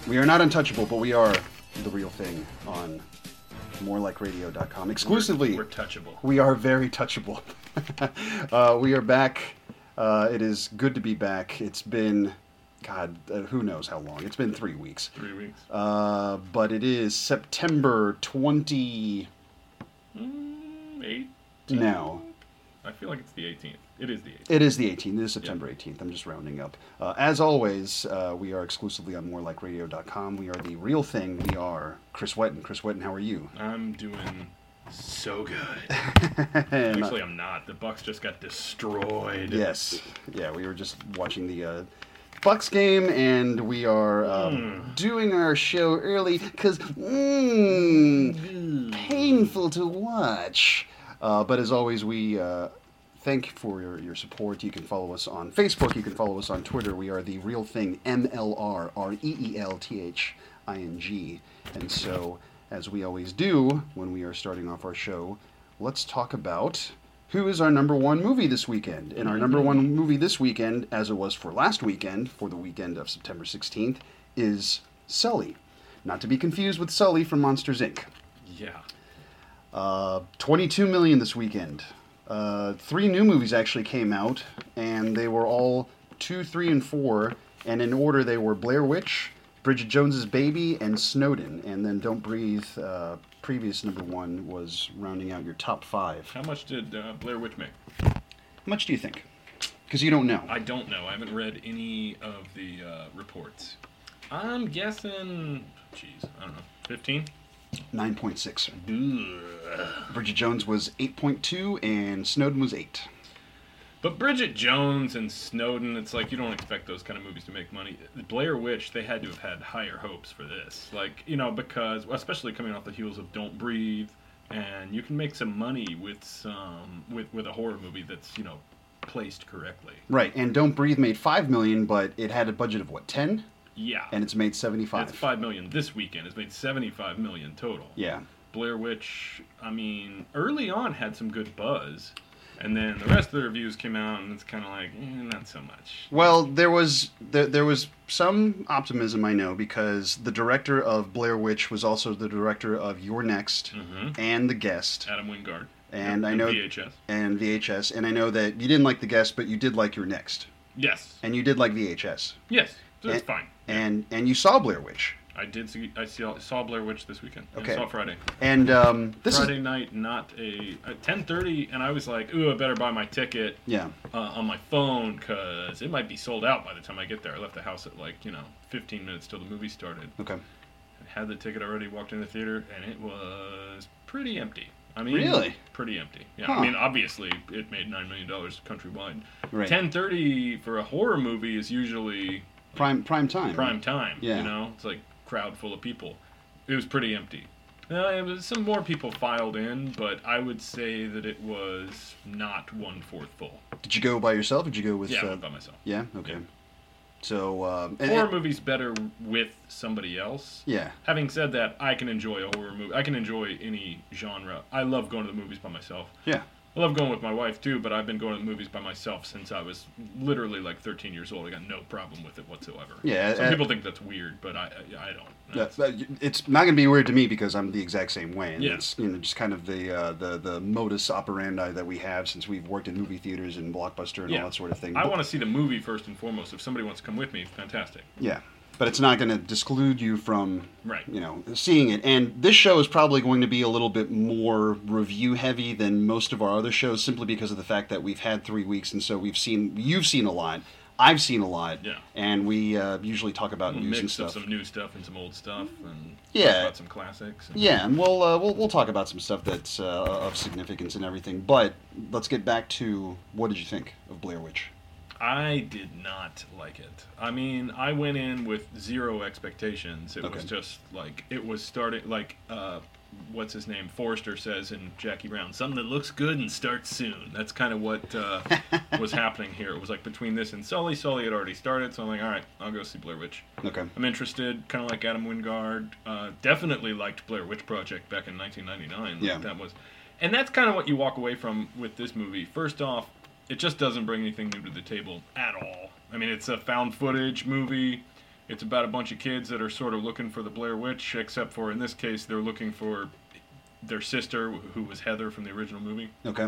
We are not untouchable, but we are the real thing on morelikeradio.com. Exclusively, We're touchable. we are very touchable. We are back. It is good to be back. It's been, God, who knows how long. It's been 3 weeks. 3 weeks. But it is September 20... 8? No. I feel like it's the 18th. It is the 18th. It is the 18th. It is September 18th. I'm just rounding up. As always, we are exclusively on morelikeradio.com. We are the real thing. We are Chris Wetton. Chris Wetton, how are you? I'm doing so good. And, Actually, I'm not. The Bucks just got destroyed. yes. Yeah, we were just watching the Bucks game, and we are doing our show early because painful to watch. But as always, we thank you for your support. You can follow us on Facebook. You can follow us on Twitter. We are the Real Thing, MLR, REELTHING. And so, as we always do when we are starting off our show, let's talk about who is our number one movie this weekend. And our number one movie this weekend, as it was for last weekend, for the weekend of September 16th, is Sully. Not to be confused with Sully from Monsters, Inc. Yeah. 22 million this weekend. 3 new movies actually came out, and they were all 2, 3, and 4. And in order, they were Blair Witch, Bridget Jones's Baby, and Snowden. And then Don't Breathe, previous number 1, was rounding out your top 5. How much did Blair Witch make? How much do you think? Because you don't know. I don't know. I haven't read any of the reports. I'm guessing, I don't know, 15? 9.6. Ugh. Bridget Jones was 8.2, and Snowden was 8. But Bridget Jones and Snowden, it's like you don't expect those kind of movies to make money. Blair Witch, they had to have had higher hopes for this. Like, because, especially coming off the heels of Don't Breathe, and you can make some money with with a horror movie that's, placed correctly. Right, and Don't Breathe made 5 million, but it had a budget of, 10? Yeah. And it's made 75. It's 5 million this weekend. It's made 75 million total. Yeah. Blair Witch, early on had some good buzz, and then the rest of the reviews came out, and it's kind of like, not so much. Well, there was some optimism, I know, because the director of Blair Witch was also the director of You're Next and The Guest. Adam Wingard. And I know VHS. And VHS, and I know that you didn't like The Guest, but you did like You're Next. Yes. And you did like VHS. Yes. So it's fine. And you saw Blair Witch. I did see. I saw Blair Witch this weekend. Okay. I saw Friday. And Friday night, not at 10:30, and I was like, "Ooh, I better buy my ticket." Yeah. On my phone because it might be sold out by the time I get there. I left the house at 15 minutes till the movie started. Okay. I had the ticket already. Walked in the theater, and it was pretty empty. Really? Pretty empty. Yeah. Huh. Obviously, it made $9 million countrywide. Right. 10:30 for a horror movie is usually Prime time. prime time. Yeah. It's like crowd full of people. It was pretty empty. It was some more people filed in, but I would say that it was not 1/4 full. Did you go by yourself? Or did you go with? Yeah, I went by myself. Yeah. Okay. Yeah. So Horror movies better with somebody else. Yeah. Having said that, I can enjoy a horror movie. I can enjoy any genre. I love going to the movies by myself. Yeah. I love going with my wife too, but I've been going to the movies by myself since I was literally like 13 years old. I got no problem with it whatsoever. Yeah, Some people think that's weird, but I don't. It's not going to be weird to me because I'm the exact same way. And Yeah. It's just kind of the modus operandi that we have since we've worked in movie theaters and Blockbuster and all that sort of thing. I want to see the movie first and foremost. If somebody wants to come with me, fantastic. Yeah. But it's not going to disclude you from, Right. seeing it. And this show is probably going to be a little bit more review heavy than most of our other shows, simply because of the fact that we've had 3 weeks, and so you've seen a lot, I've seen a lot, Yeah. and we usually talk about news and Mix stuff. of some new stuff and some old stuff, and Yeah. talk about some classics. And Yeah, and we'll talk about some stuff that's of significance and everything. But let's get back to, what did you think of Blair Witch? I did not like it. I went in with zero expectations. It was just like, it was starting, like, what's his name? Forrester says in Jackie Brown, something that looks good and starts soon. That's kind of what was happening here. It was like between this and Sully. Sully had already started, so I'm like, all right, I'll go see Blair Witch. Okay. I'm interested, kind of like Adam Wingard. Definitely liked Blair Witch Project back in 1999. Yeah. And that's kind of what you walk away from with this movie. First off, it just doesn't bring anything new to the table at all. It's a found footage movie. It's about a bunch of kids that are sort of looking for the Blair Witch, except for in this case they're looking for their sister, who was Heather from the original movie. Okay.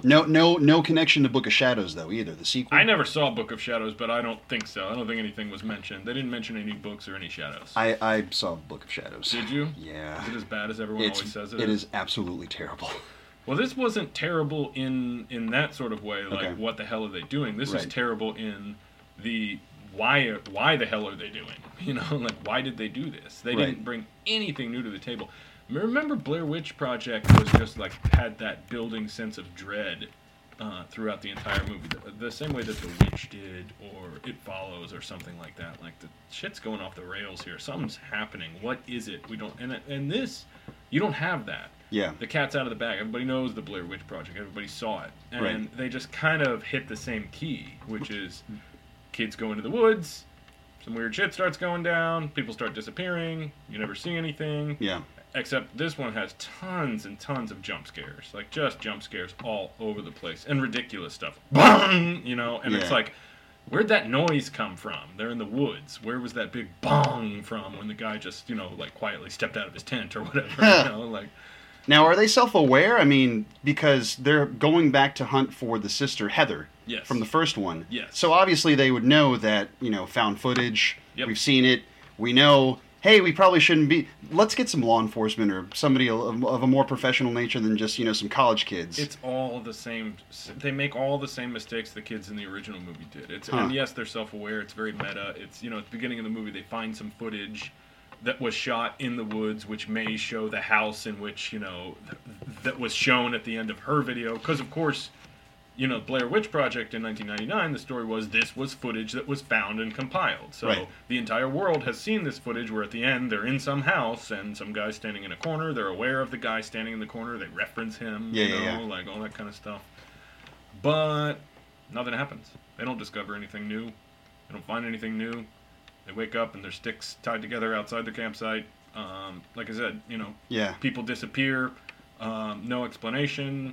No connection to Book of Shadows though either. The sequel. I never saw Book of Shadows, but I don't think so. I don't think anything was mentioned. They didn't mention any books or any shadows. I saw Book of Shadows. Did you? Yeah. Is it as bad as everyone always says it is? It is absolutely terrible. Well, this wasn't terrible in that sort of way. Like, what the hell are they doing? This is terrible in the why the hell are they doing? You know, like, why did they do this? They didn't bring anything new to the table. Remember Blair Witch Project was just like had that building sense of dread throughout the entire movie, the same way that The Witch did, or It Follows, or something like that. Like, the shit's going off the rails here. Something's happening. What is it? We don't. And this, you don't have that. Yeah. The cat's out of the bag. Everybody knows the Blair Witch Project. Everybody saw it, and they just kind of hit the same key, which is kids go into the woods. Some weird shit starts going down. People start disappearing. You never see anything. Yeah. Except this one has tons and tons of jump scares. Like, just jump scares all over the place. And ridiculous stuff. Bong! You know? And it's like, where'd that noise come from? They're in the woods. Where was that big bong from when the guy just, you know, like, quietly stepped out of his tent or whatever? You know? Like, now, are they self-aware? I mean, because they're going back to hunt for the sister, Heather, from the first one. Yes. So obviously they would know that, you know, found footage. Yep. We've seen it. We know, hey, we probably shouldn't be... Let's get some law enforcement or somebody of a more professional nature than just, you know, some college kids. It's all the same. They make all the same mistakes the kids in the original movie did. And yes, they're self-aware. It's very meta. It's, you know, at the beginning of the movie, they find some footage that was shot in the woods, which may show the house in which, you know, that was shown at the end of her video. Because, of course, you know, Blair Witch Project in 1999, the story was this was footage that was found and compiled. So the entire world has seen this footage where at the end they're in some house and some guy's standing in a corner. They're aware of the guy standing in the corner. They reference him, like all that kind of stuff. But nothing happens. They don't discover anything new. They don't find anything new. They wake up and there's sticks tied together outside the campsite. Like I said, you know, people disappear. No explanation.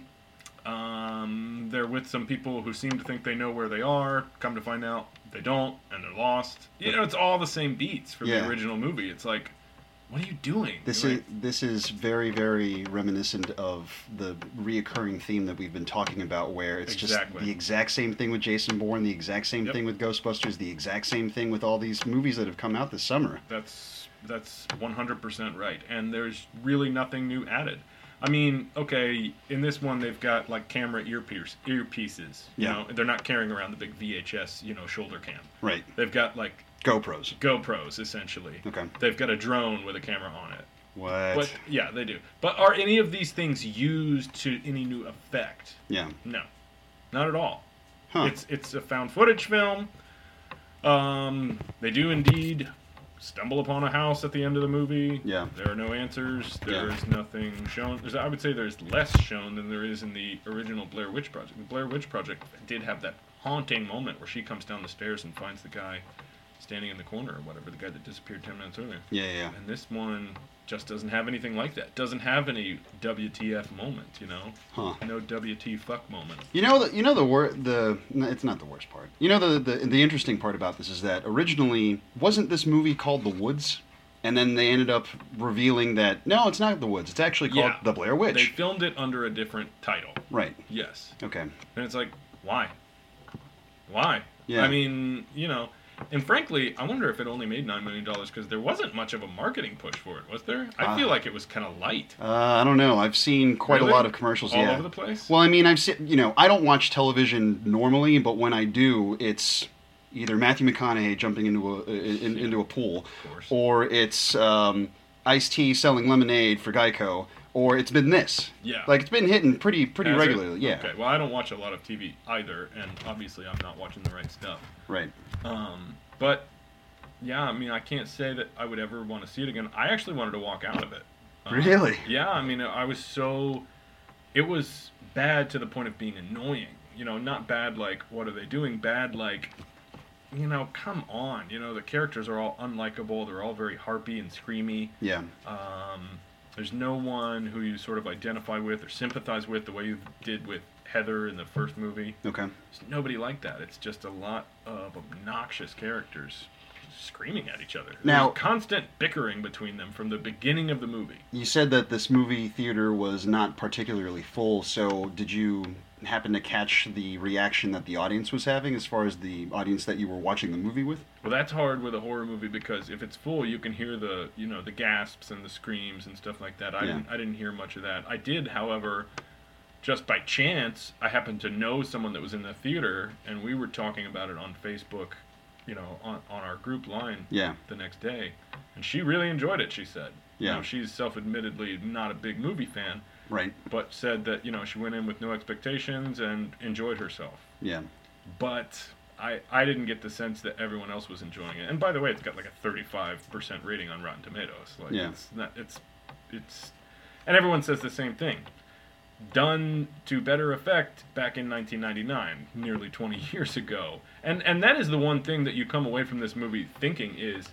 They're with some people who seem to think they know where they are. Come to find out, they don't, and they're lost. You know, it's all the same beats from the original movie. It's like, what are you doing? This is very, very reminiscent of the reoccurring theme that we've been talking about, where it's just the exact same thing with Jason Bourne, the exact same thing with Ghostbusters, the exact same thing with all these movies that have come out this summer. That's 100% right, and there's really nothing new added. I mean, okay, in this one they've got like camera earpieces. You know, they're not carrying around the big VHS, you know, shoulder cam. Right. They've got like GoPros, essentially. Okay. They've got a drone with a camera on it. What? But yeah, they do. But are any of these things used to any new effect? Yeah. No, not at all. Huh. It's a found footage film. They do indeed stumble upon a house at the end of the movie. Yeah. There are no answers. There's nothing shown. I would say there's less shown than there is in the original Blair Witch Project. The Blair Witch Project did have that haunting moment where she comes down the stairs and finds the guy standing in the corner or whatever, the guy that disappeared 10 minutes earlier. Yeah. And this one just doesn't have anything like that. Doesn't have any WTF moment, you know? No WT fuck moment. It's not the worst part. You know, the interesting part about this is that originally, wasn't this movie called The Woods? And then they ended up revealing that, no, it's not The Woods. It's actually called The Blair Witch. They filmed it under a different title. Right. Yes. Okay. And it's like, why? Why? Yeah. I mean, you know... And frankly, I wonder if it only made $9 million because there wasn't much of a marketing push for it, was there? I feel like it was kind of light. I don't know. I've seen quite a lot of commercials. All over the place? Well, I mean, I've seen, you know, I don't watch television normally, but when I do, it's either Matthew McConaughey jumping into a pool, or it's Ice-T selling lemonade for Geico, or it's been this. Yeah. Like, it's been hitting pretty regularly. Yeah. Okay. Well, I don't watch a lot of TV either, and obviously I'm not watching the right stuff. Right. But, yeah, I mean, I can't say that I would ever want to see it again. I actually wanted to walk out of it. Really? Yeah, I mean, it was bad to the point of being annoying. You know, not bad like, what are they doing? Bad like, you know, come on. You know, the characters are all unlikable. They're all very harpy and screamy. Yeah. There's no one who you sort of identify with or sympathize with the way you did with Heather in the first movie. Okay. There's nobody like that. It's just a lot of obnoxious characters. screaming at each other. Now, there's constant bickering between them from the beginning of the movie. You said that this movie theater was not particularly full, so did you happen to catch the reaction that the audience was having as far as the audience that you were watching the movie with? Well, that's hard with a horror movie because if it's full, you can hear the gasps and the screams and stuff like that. I didn't hear much of that. I did, however, just by chance, I happened to know someone that was in the theater, and we were talking about it on Facebook, on our group line the next day, and she really enjoyed it, she said. Yeah. She's self-admittedly not a big movie fan. Right. But said that, she went in with no expectations and enjoyed herself. Yeah. But I didn't get the sense that everyone else was enjoying it. And by the way, it's got like a 35% rating on Rotten Tomatoes. Like it's and everyone says the same thing. Done to better effect back in 1999, nearly 20 years ago. And that is the one thing that you come away from this movie thinking is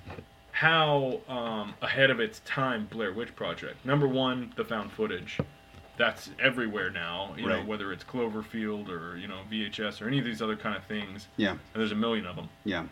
how ahead of its time Blair Witch Project. Number one, the found footage. That's everywhere now, you know, whether it's Cloverfield or, VHS or any of these other kind of things. Yeah. And there's a million of them. Yeah.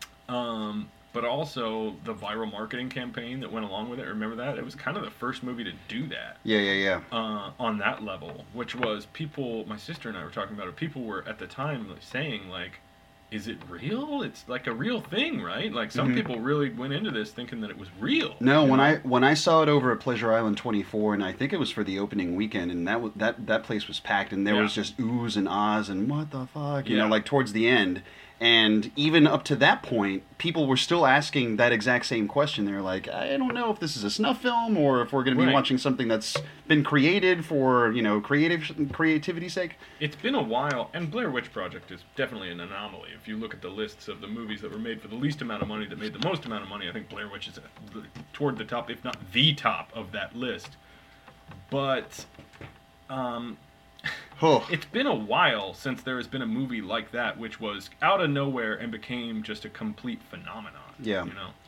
But also the viral marketing campaign that went along with it. Remember that? It was kind of the first movie to do that. Yeah. On that level, which was my sister and I were talking about it, people were at the time saying, like, is it real? It's like a real thing, right? Like some people really went into this thinking that it was real. No, when I saw it over at Pleasure Island 24, and I think it was for the opening weekend, and that place was packed, and there was just oohs and ahs and what the fuck, you know, like towards the end. And even up to that point, people were still asking that exact same question. They're like, I don't know if this is a snuff film or if we're going to be watching something that's been created for, creativity's sake. It's been a while, and Blair Witch Project is definitely an anomaly. If you look at the lists of the movies that were made for the least amount of money that made the most amount of money, I think Blair Witch is toward the top, if not the top of that list. But it's been a while since there has been a movie like that, which was out of nowhere and became just a complete phenomenon. Yeah.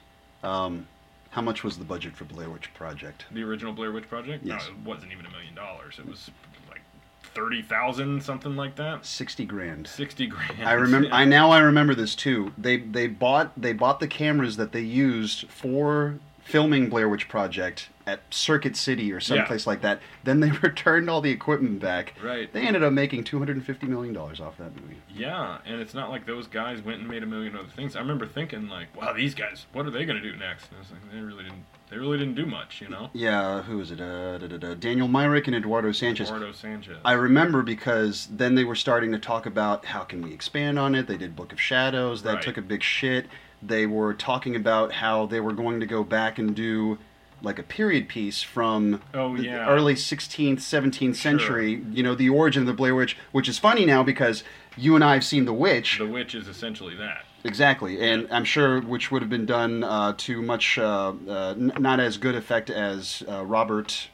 How much was the budget for Blair Witch Project? The original Blair Witch Project? Yes. No, it wasn't even $1 million. It was like 30,000, something like that. 60 grand. 60 grand. I remember. I remember this too. They bought the cameras that they used for filming Blair Witch Project at Circuit City or someplace like that. Then they returned all the equipment back. Right. They ended up making $250 million off that movie. Yeah, and it's not like those guys went and made a million other things. I remember thinking, like, wow, these guys, what are they going to do next? And I was like, they really didn't do much, Yeah, who was it? Daniel Myrick and Eduardo Sanchez. Sanchez. I remember because then they were starting to talk about how can we expand on it. They did Book of Shadows. That took a big shit. They were talking about how they were going to go back and do like a period piece from the early 16th, 17th century, the origin of the Blair Witch, which is funny now because you and I have seen The Witch. The Witch is essentially that. Exactly, and I'm sure which would have been done to much not as good effect as Robert...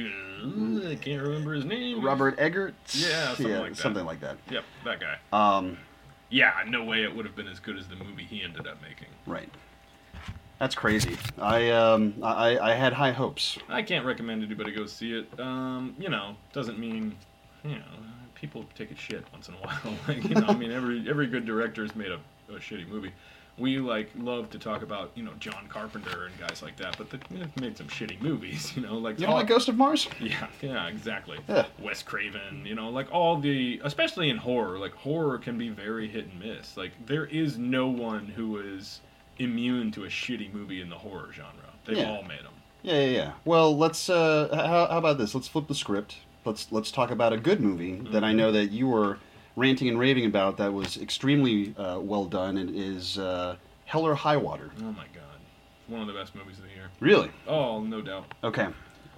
I can't remember his name. Robert Eggert? Yeah, something like that. Yep, that guy. Yeah, no way it would have been as good as the movie he ended up making. Right. That's crazy. I had high hopes. I can't recommend anybody go see it. Doesn't mean, people take a shit once in a while. I mean, every good director's made a shitty movie. We love to talk about John Carpenter and guys like that, but they've made some shitty movies. Like Ghost of Mars? Yeah, exactly. Yeah. Wes Craven. All the, especially in horror. Horror can be very hit and miss. There is no one who is immune to a shitty movie in the horror genre. They've all made them. Yeah. Well, let's. How about this? Let's flip the script. Let's talk about a good movie that I know that you were ranting and raving about. That was extremely well done. It is Hell or High Water. Oh my god, one of the best movies of the year. Really? Oh, no doubt. Okay.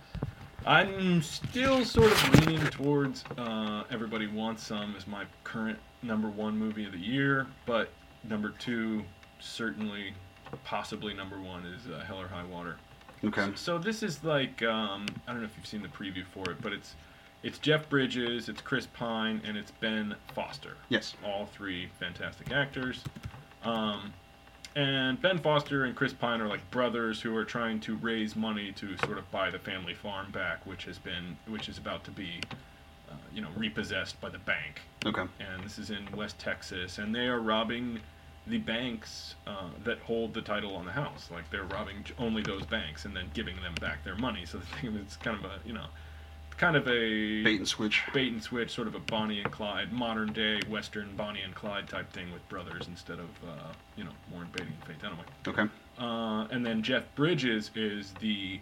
I'm still sort of leaning towards Everybody Wants Some as my current number one movie of the year, but number two, certainly, possibly number one, is Hell or High Water. Okay. So this is I don't know if you've seen the preview for it, but it's Jeff Bridges, it's Chris Pine, and it's Ben Foster. Yes. All three fantastic actors. And Ben Foster and Chris Pine are like brothers who are trying to raise money to sort of buy the family farm back, which is about to be, repossessed by the bank. Okay. And this is in West Texas, and they are robbing the banks that hold the title on the house. Like they're robbing only those banks and then giving them back their money. So it's kind of a bait and switch, sort of a Bonnie and Clyde, modern day Western Bonnie and Clyde type thing with brothers instead of Warren Beatty and Faye Dunaway. Okay. And then Jeff Bridges is the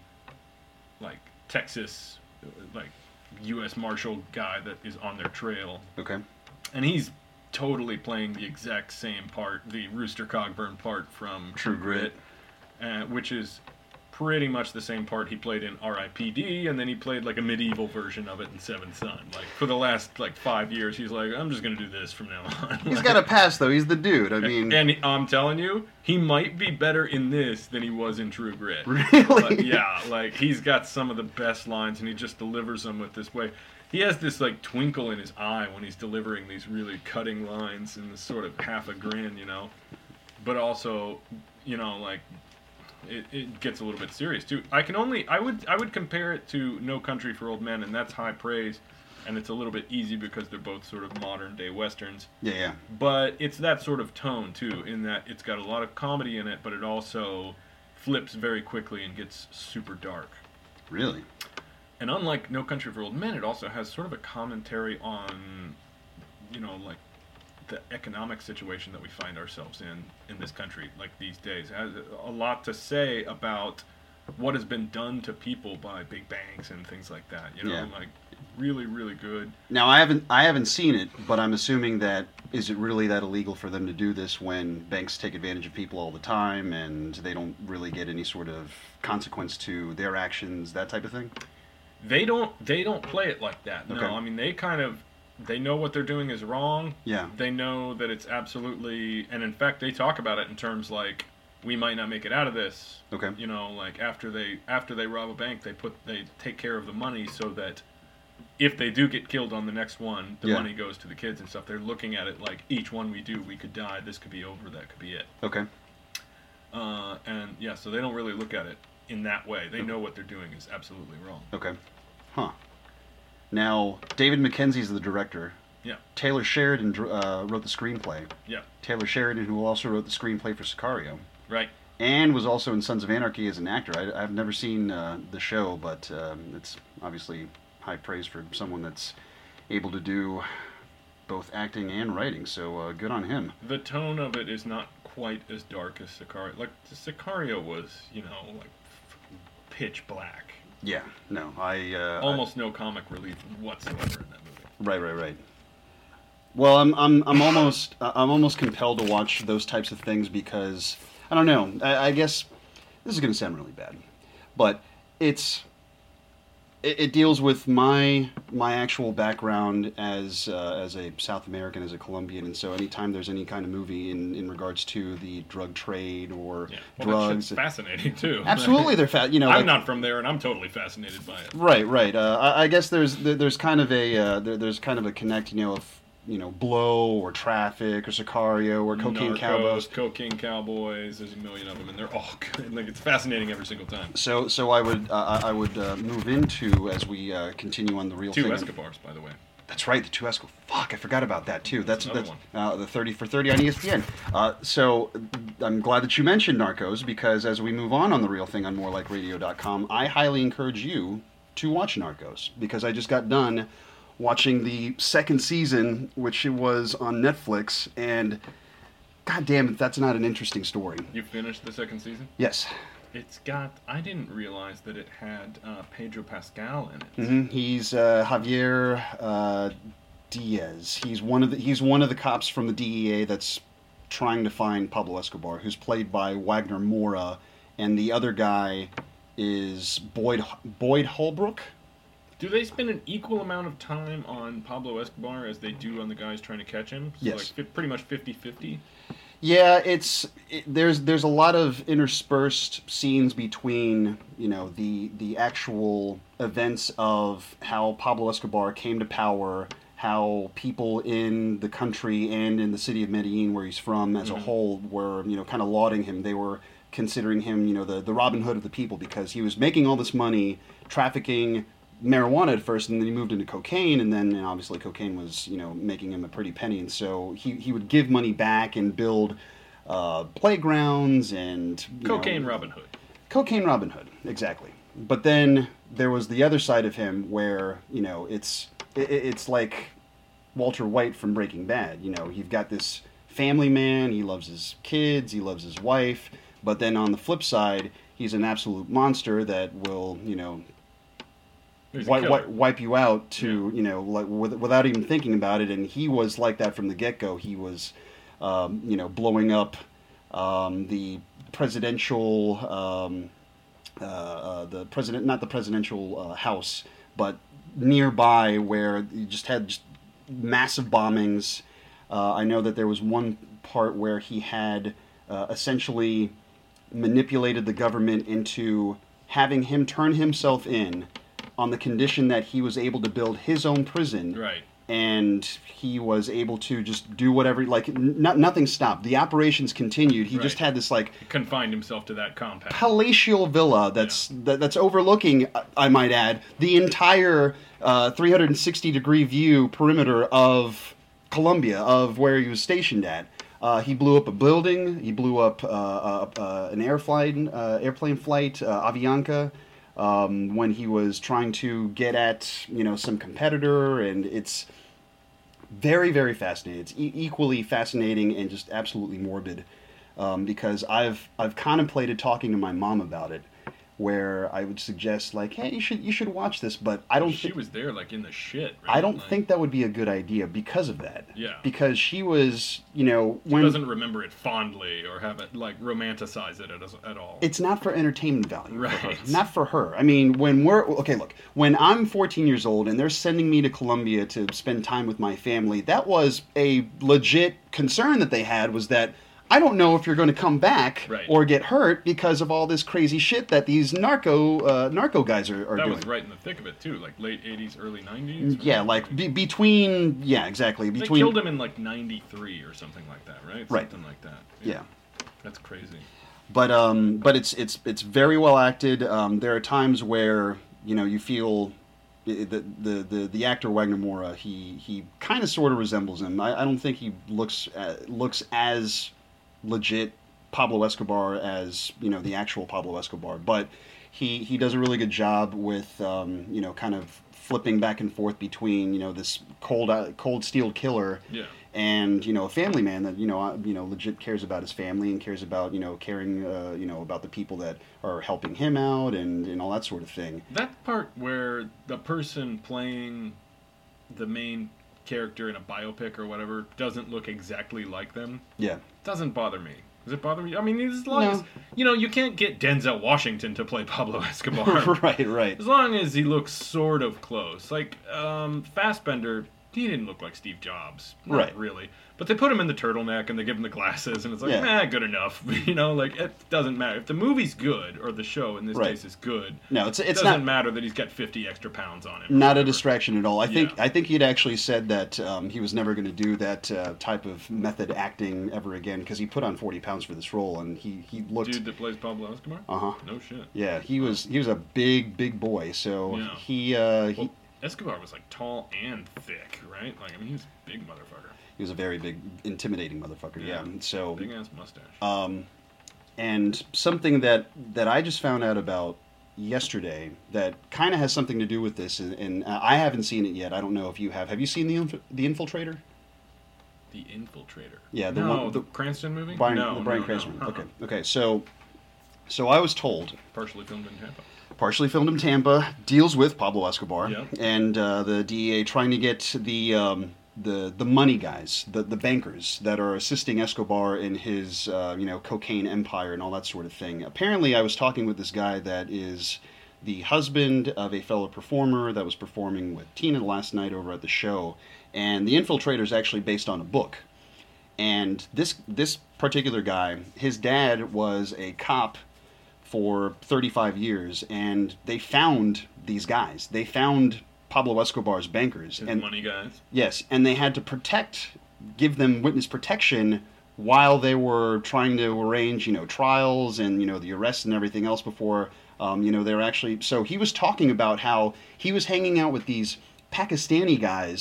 Texas U.S. Marshal guy that is on their trail. Okay. And he's totally playing the exact same part, the Rooster Cogburn part from True Grit, which is pretty much the same part he played in R.I.P.D. and then he played a medieval version of it in Seventh Son. For the last 5 years, he's like, I'm just gonna do this from now on. He's got a pass though. He's the dude. I mean, and I'm telling you, he might be better in this than he was in True Grit. Really? Yeah, he's got some of the best lines, and he just delivers them with this way. He has this twinkle in his eye when he's delivering these really cutting lines and this sort of half a grin, but also, It gets a little bit serious too. I would compare it to No Country for Old Men, and that's high praise, and it's a little bit easy because they're both sort of modern day westerns. Yeah. But it's that sort of tone too, in that it's got a lot of comedy in it, but it also flips very quickly and gets super dark. Really? And unlike No Country for Old Men, it also has sort of a commentary on, the economic situation that we find ourselves in this country, these days. It has a lot to say about what has been done to people by big banks and things like that. Really, really good. Now, I haven't seen it, but I'm assuming that is it really that illegal for them to do this when banks take advantage of people all the time and they don't really get any sort of consequence to their actions, that type of thing? They don't play it like that. No, okay. I mean they know what they're doing is wrong. Yeah. They know that it's absolutely, and in fact they talk about it in terms we might not make it out of this. Okay. After they rob a bank, they take care of the money so that if they do get killed on the next one, the money goes to the kids and stuff. They're looking at it like each one we do, we could die. This could be over. That could be it. Okay. So they don't really look at it in that way. They know what they're doing is absolutely wrong. Okay. Huh. Now, David Mackenzie's the director. Yeah. Taylor Sheridan wrote the screenplay. Yeah. Taylor Sheridan, who also wrote the screenplay for Sicario. Right. And was also in Sons of Anarchy as an actor. I've never seen the show, but it's obviously high praise for someone that's able to do both acting and writing, so good on him. The tone of it is not quite as dark as Sicario. Sicario was, pitch black. Yeah, no, almost no comic relief whatsoever in that movie. Right. Well, I'm almost compelled to watch those types of things because I don't know. I guess this is going to sound really bad, but it deals with my actual background as a South American, as a Colombian, and so anytime there's any kind of movie in regards to the drug trade or drugs, it's fascinating too. Absolutely, they're I'm not from there, and I'm totally fascinated by it. Right. I guess there's kind of a connect, of Blow or Traffic or Sicario or Cocaine Cowboys. Cocaine Cowboys. There's a million of them, and they're all good. It's fascinating every single time. So I would move into as we continue on the real Two thing. Escobars, by the way. That's right, the two Escobars. Fuck, I forgot about that too. That's one. The 30 for 30 on ESPN. So I'm glad that you mentioned Narcos because as we move on the real thing on morelikeradio.com, I highly encourage you to watch Narcos because I just got done watching the second season, which was on Netflix, and god damn it, that's not an interesting story. You finished the second season? Yes. I didn't realize that it had Pedro Pascal in it. Mm-hmm. He's Javier Diaz. He's one of the cops from the DEA that's trying to find Pablo Escobar, who's played by Wagner Moura, and the other guy is Boyd Holbrook. Do they spend an equal amount of time on Pablo Escobar as they do on the guys trying to catch him? So yes. Pretty much 50-50? Yeah, there's a lot of interspersed scenes between, the actual events of how Pablo Escobar came to power, how people in the country and in the city of Medellin, where he's from, as a whole, were, kind of lauding him. They were considering him, the Robin Hood of the people because he was making all this money trafficking marijuana at first, and then he moved into cocaine, and then obviously cocaine was making him a pretty penny, and so he would give money back and build playgrounds and Cocaine Robin Hood. Cocaine Robin Hood, exactly. But then there was the other side of him where it's like Walter White from Breaking Bad. You've got this family man. He loves his kids. He loves his wife. But then on the flip side, he's an absolute monster that will wipe you out to without even thinking about it. And he was like that from the get-go. He was blowing up the presidential not the presidential house, but nearby, where you just had massive bombings. I know that there was one part where he had essentially manipulated the government into having him turn himself in on the condition that he was able to build his own prison. Right. And he was able to just do whatever, nothing stopped. The operations continued. He just had this he confined himself to that compound. Palatial villa that's overlooking, I might add, the entire 360-degree view perimeter of Colombia, of where he was stationed at. He blew up a building. He blew up an airplane flight, Avianca, when he was trying to get at some competitor, and it's very, very fascinating. It's equally fascinating and just absolutely morbid, because I've contemplated talking to my mom about it, where I would suggest hey, you should watch this, but I don't. She was there in the shit. Right? I don't think that would be a good idea because of that. Yeah. Because she was, she doesn't remember it fondly or have it romanticize it at all. It's not for entertainment value. Right. For her. Not for her. I mean, when I'm 14 years old and they're sending me to Colombia to spend time with my family, that was a legit concern that they had, was that I don't know if you're going to come back or get hurt because of all this crazy shit that these narco guys are doing. That was right in the thick of it too, late 80s, early 90s. Yeah, between exactly. They killed him in 93 or something like that, right? Right. Something like that. Yeah. That's crazy. But it's very well acted. There are times where you feel the actor Wagner Moura, he kind of sort of resembles him. I don't think he looks as legit Pablo Escobar as the actual Pablo Escobar, but he does a really good job with kind of flipping back and forth between this cold steel killer and a family man that legit cares about his family and cares about caring about the people that are helping him out and all that sort of thing. That part where the person playing the main character in a biopic or whatever doesn't look exactly like them. Yeah. Doesn't bother me. Does it bother me? I mean, as long as you can't get Denzel Washington to play Pablo Escobar. Right. As long as he looks sort of close. Fassbender, he didn't look like Steve Jobs. Not really. But they put him in the turtleneck and they give him the glasses and it's good enough. It doesn't matter. If the movie's good, or the show in this case is good, it doesn't matter that he's got 50 extra pounds on him. Not a distraction at all. I think he'd actually said that he was never going to do that type of method acting ever again, because he put on 40 pounds for this role, and he looked... Dude that plays Pablo Escobar? Uh-huh. No shit. Yeah, he was a big boy, so he Escobar was tall and thick, right? He was a big motherfucker. He was a very big, intimidating motherfucker. Yeah. So big ass mustache. And something that I just found out about yesterday that kind of has something to do with this, and I haven't seen it yet. I don't know if you have. Have you seen the Infiltrator? The Infiltrator. Yeah. The Cranston movie. The Bryan Cranston. No. Okay. So I was told. Partially filmed in Tampa. Partially filmed in Tampa, deals with Pablo Escobar, yep. And the DEA trying to get the money guys, the bankers that are assisting Escobar in his cocaine empire and all that sort of thing. Apparently, I was talking with this guy that is the husband of a fellow performer that was performing with Tina last night over at the show, and The Infiltrator is actually based on a book. And this particular guy, his dad was a cop for 35 years, and they found these guys. They found Pablo Escobar's bankers. His money guys? Yes, and they had to give them witness protection while they were trying to arrange, trials and, the arrests and everything else before, they were actually... So he was talking about how he was hanging out with these Pakistani guys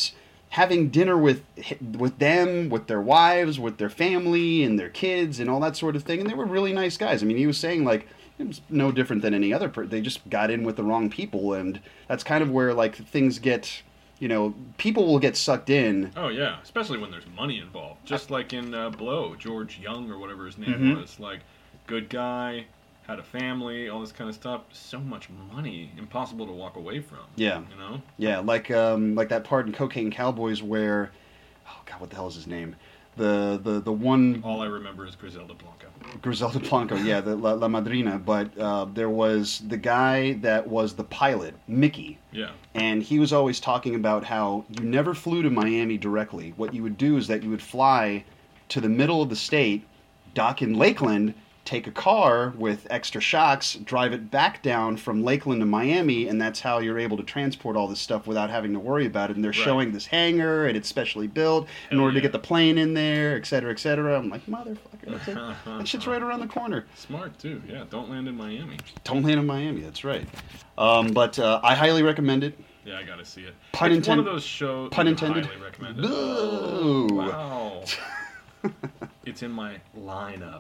having dinner with them, with their wives, with their family, and their kids, and all that sort of thing. And they were really nice guys. I mean, he was saying, like, it was no different than any other they just got in with the wrong people, and that's kind of where, like, things get, you know, people will get sucked in. Oh, yeah, especially when there's money involved. Just like in Blow, George Young, or whatever his name was. Like, good guy, had a family, all this kind of stuff. So much money, impossible to walk away from. Yeah. You know? Yeah, like that part in Cocaine Cowboys where, oh God, what the hell is his name? The one. All I remember is Griselda Blanco. Griselda Blanco, yeah, the La Madrina. But there was the guy that was the pilot, Mickey. Yeah. And he was always talking about how you never flew to Miami directly. What you would do is that you would fly to the middle of the state, dock in Lakeland, take a car with extra shocks, drive it back down from Lakeland to Miami, and that's how you're able to transport all this stuff without having to worry about it. And they're showing this hangar, and it's specially built in order to get the plane in there, et cetera, et cetera. I'm like, motherfucker, that shit's right around the corner. Smart, too. Yeah, don't land in Miami. Don't land in Miami, that's right. But I highly recommend it. Yeah, I gotta see it. It's one of those shows. Pun intended. Highly recommend it. Boo! Wow. It's in my lineup.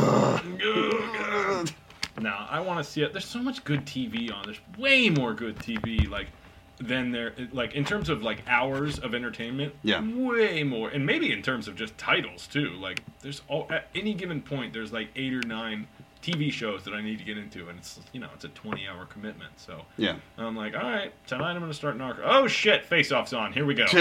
Good. Now, I want to see it. There's so much good TV on. There's way more good TV, like, than there, like, in terms of, like, hours of entertainment. Yeah. Way more. And maybe in terms of just titles, too. Like, there's at any given point, there's, like, 8 or 9 TV shows that I need to get into. And it's, you know, it's a 20-hour commitment. So, yeah. I'm like, all right, tonight I'm going to start Narcos. Oh, shit, Face Off's on. Here we go.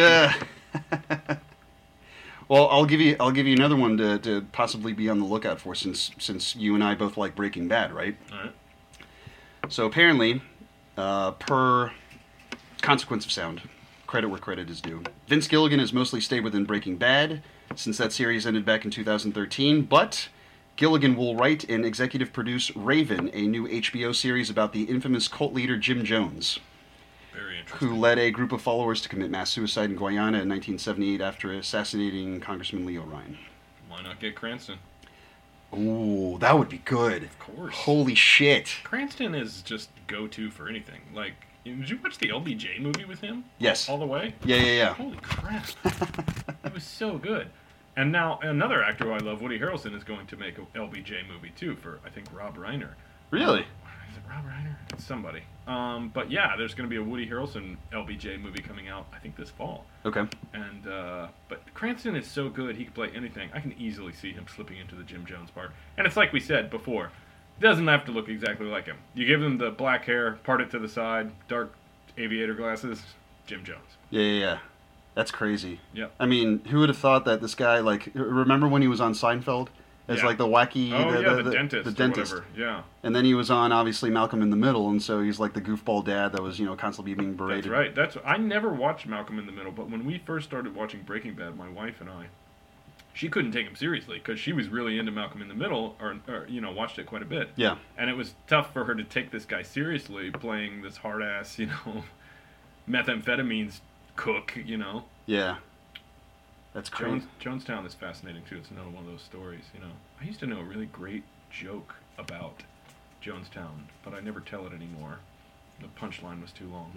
Well, I'll give you another one to possibly be on the lookout for, since you and I both like Breaking Bad, right? All right. So apparently, per Consequence of Sound, credit where credit is due, Vince Gilligan has mostly stayed within Breaking Bad since that series ended back in 2013, but Gilligan will write and executive produce Raven, a new HBO series about the infamous cult leader Jim Jones, who led a group of followers to commit mass suicide in Guyana in 1978 after assassinating Congressman Leo Ryan. Why not get Cranston? Ooh, that would be good. Of course. Holy shit. Cranston is just go-to for anything. Like, did you watch the LBJ movie with him? Yes. All the way? Yeah. Holy crap. It was so good. And now another actor who I love, Woody Harrelson, is going to make a LBJ movie too for, I think, Rob Reiner. Really? Is it Rob Reiner? It's somebody. But yeah, there's going to be a Woody Harrelson LBJ movie coming out, I think, this fall. Okay. And but Cranston is so good, he can play anything. I can easily see him slipping into the Jim Jones part. And it's like we said before, doesn't have to look exactly like him. You give him the black hair, part it to the side, dark aviator glasses, Jim Jones. Yeah. That's crazy. Yeah. I mean, who would have thought that this guy, like, remember when he was on Seinfeld? As like the wacky, the dentist. The dentist. Or whatever. Yeah. And then he was on obviously Malcolm in the Middle, and so he's like the goofball dad that was constantly being berated. That's right. I never watched Malcolm in the Middle, but when we first started watching Breaking Bad, my wife and I, she couldn't take him seriously because she was really into Malcolm in the Middle, or watched it quite a bit. Yeah. And it was tough for her to take this guy seriously, playing this hard ass, methamphetamines cook, Yeah. That's crazy. Jonestown is fascinating too. It's another one of those stories. I used to know a really great joke about Jonestown, but I never tell it anymore. The punchline was too long.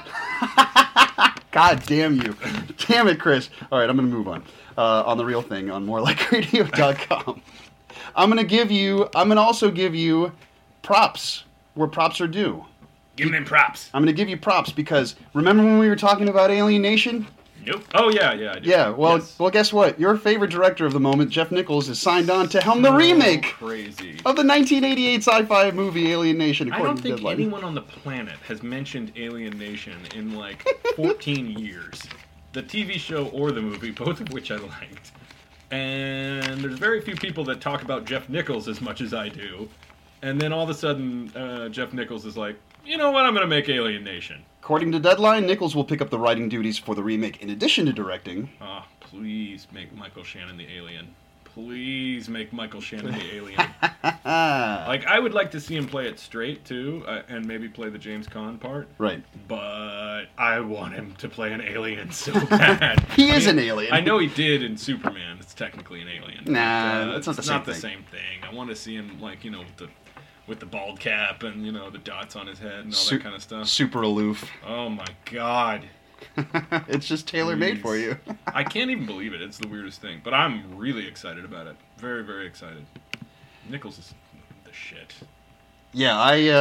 God damn you! Damn it, Chris. All right, I'm gonna move on the real thing on morelikeradio.com. I'm gonna also give you props where props are due. Give them props. I'm gonna give you props because remember when we were talking about Alien Nation? Nope. Oh, yeah, I do. Yeah, well, yes. Well, guess what? Your favorite director of the moment, Jeff Nichols, is signed on to helm the remake crazy. of the 1988 sci-fi movie Alien Nation, I according don't to think Deadline. anyone on the planet has mentioned Alien Nation in, 14 years. The TV show or the movie, both of which I liked. And there's very few people that talk about Jeff Nichols as much as I do. And then all of a sudden, Jeff Nichols is like, you know what, I'm going to make Alien Nation. According to Deadline, Nichols will pick up the writing duties for the remake in addition to directing. Please make Michael Shannon the alien. Please make Michael Shannon the alien. I would like to see him play it straight, too, and maybe play the James Caan part. Right. But I want him to play an alien so bad. He is an alien. I know he did in Superman. It's technically an alien. Nah, that's not the same thing. It's not the same thing. I want to see him, with the bald cap and, the dots on his head and all that kind of stuff. Super aloof. Oh, my God. It's just tailor-made for you. I can't even believe it. It's the weirdest thing. But I'm really excited about it. Very, very excited. Nichols is the shit. Yeah,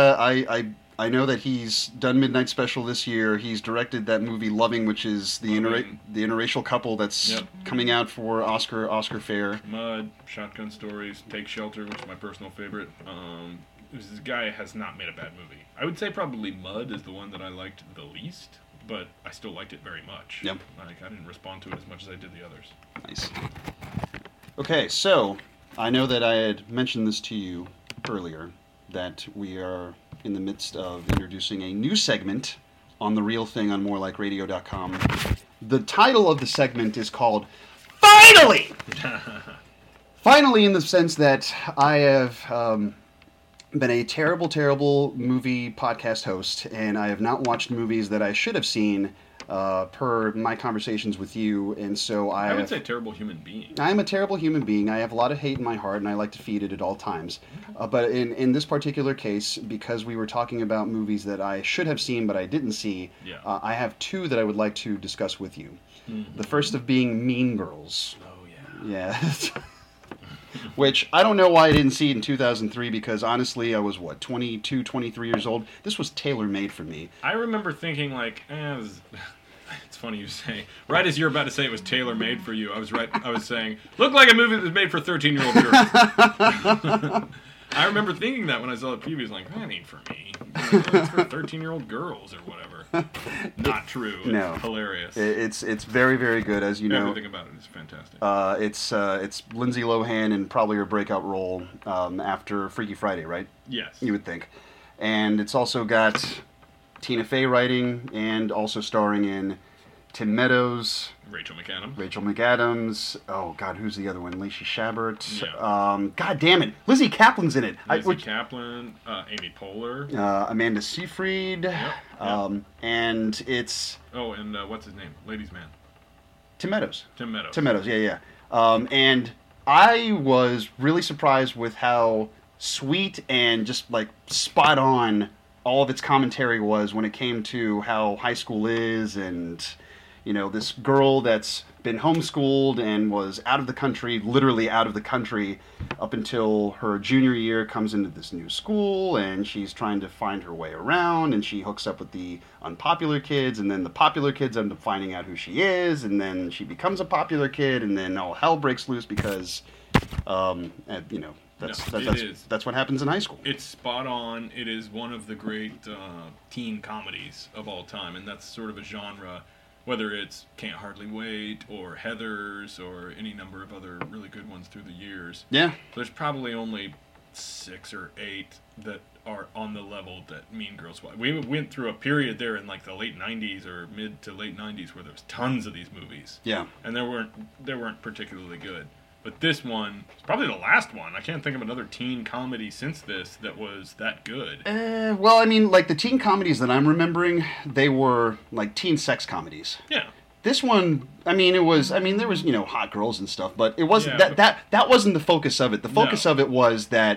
I know that he's done Midnight Special this year. He's directed that movie Loving, which is the interracial couple that's coming out for Oscar Fair. Mud, Shotgun Stories, Take Shelter, which is my personal favorite. This guy has not made a bad movie. I would say probably Mud is the one that I liked the least, but I still liked it very much. Yep. Like, I didn't respond to it as much as I did the others. Nice. Okay, so I know that I had mentioned this to you earlier, that we are in the midst of introducing a new segment on The Real Thing on morelikeradio.com. The title of the segment is called Finally! Finally, in the sense that I have been a terrible, terrible movie podcast host, and I have not watched movies that I should have seen per my conversations with you, and so I would say terrible human being. I am a terrible human being. I have a lot of hate in my heart, and I like to feed it at all times. But in this particular case, because we were talking about movies that I should have seen but I didn't see, I have two that I would like to discuss with you. Mm-hmm. The first of being Mean Girls. Oh, yeah. Yeah. Which, I don't know why I didn't see it in 2003, because honestly, I was, 22, 23 years old? This was tailor-made for me. I remember thinking, like, it's funny you say, right as you're about to say it was tailor-made for you, I was saying, looked like a movie that was made for 13-year-old girls. I remember thinking that when I saw the previews, like, that ain't for me. It's for 13-year-old girls or whatever. Not true. No. It's hilarious. It's very, very good, as you know. Everything about it is fantastic. It's Lindsay Lohan in probably her breakout role after Freaky Friday, right? Yes. You would think. And it's also got Tina Fey writing and also starring in Tim Meadows, Rachel McAdams. Oh God, who's the other one? Lacey Chabert. Yeah. God damn it, Lizzie Kaplan's in it. Lizzie Kaplan, Amy Poehler, Amanda Seyfried. Yep. And it's and what's his name? Ladies' Man. Tim Meadows. Tim Meadows. Yeah. And I was really surprised with how sweet and just like spot on all of its commentary was when it came to how high school is, and this girl that's been homeschooled and was out of the country, literally out of the country, up until her junior year, comes into this new school, and she's trying to find her way around, and she hooks up with the unpopular kids, and then the popular kids end up finding out who she is, and then she becomes a popular kid, and then all hell breaks loose because, that's what happens in high school. It's spot on. It is one of the great teen comedies of all time, and that's sort of a genre. Whether it's Can't Hardly Wait or Heathers or any number of other really good ones through the years. Yeah. There's probably only 6 or 8 that are on the level that Mean Girls was. We went through a period there in like the late 90s or mid to late 90s where there was tons of these movies. Yeah. And they weren't particularly good. But this one is probably the last one. I can't think of another teen comedy since this that was that good. Well, I mean, like the teen comedies that I'm remembering, they were like teen sex comedies. Yeah. This one, there was hot girls and stuff, but it wasn't that wasn't the focus of it. The focus of it was that,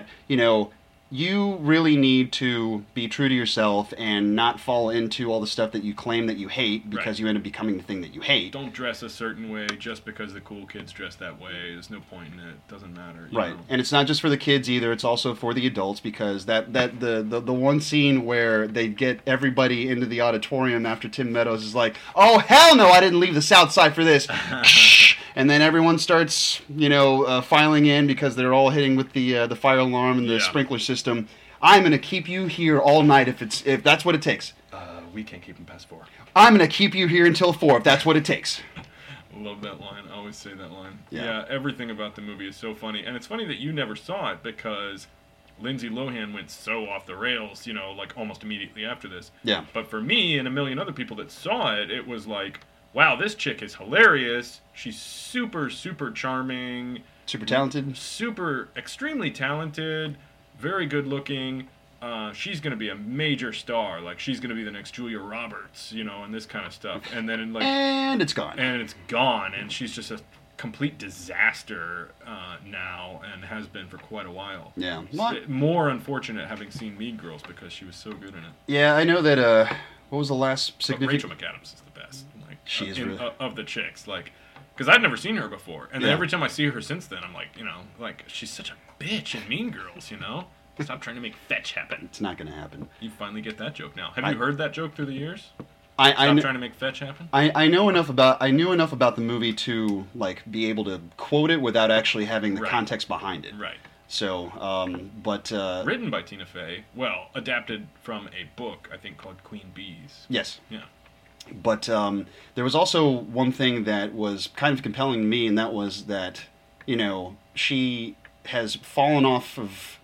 you really need to be true to yourself and not fall into all the stuff that you claim that you hate because you end up becoming the thing that you hate. Don't dress a certain way just because the cool kids dress that way. There's no point in it. It doesn't matter. Right. And it's not just for the kids either. It's also for the adults, because the one scene where they get everybody into the auditorium after Tim Meadows is like, oh, hell no, I didn't leave the South Side for this. And then everyone starts, filing in because they're all hitting with the fire alarm and the sprinkler system. I'm going to keep you here all night if that's what it takes. We can't keep them past 4. I'm going to keep you here until 4 if that's what it takes. Love that line. I always say that line. Yeah, everything about the movie is so funny. And it's funny that you never saw it because Lindsay Lohan went so off the rails, like almost immediately after this. Yeah. But for me and a million other people that saw it, it was like, wow, this chick is hilarious. She's super, super charming. Super talented. Extremely talented. Very good looking. She's going to be a major star. Like, she's going to be the next Julia Roberts, and this kind of stuff. And then, and it's gone. And she's just a complete disaster now and has been for quite a while. Yeah. More unfortunate having seen Mean Girls because she was so good in it. Yeah, I know that, what was the last significant... Rachel McAdams is the best. She is of the chicks, like, because I'd never seen her before, and then Yeah. every time I see her since then, I'm like, like she's such a bitch in Mean Girls, Stop trying to make fetch happen. It's not going to happen. You finally get that joke now. Have you heard that joke through the years? Stop trying to make fetch happen. I knew enough about the movie to like be able to quote it without actually having the context behind it. Right. So, but written by Tina Fey. Well, adapted from a book I think called Queen Bees. Yes. Yeah. But there was also one thing that was kind of compelling to me, and that was that she has fallen off of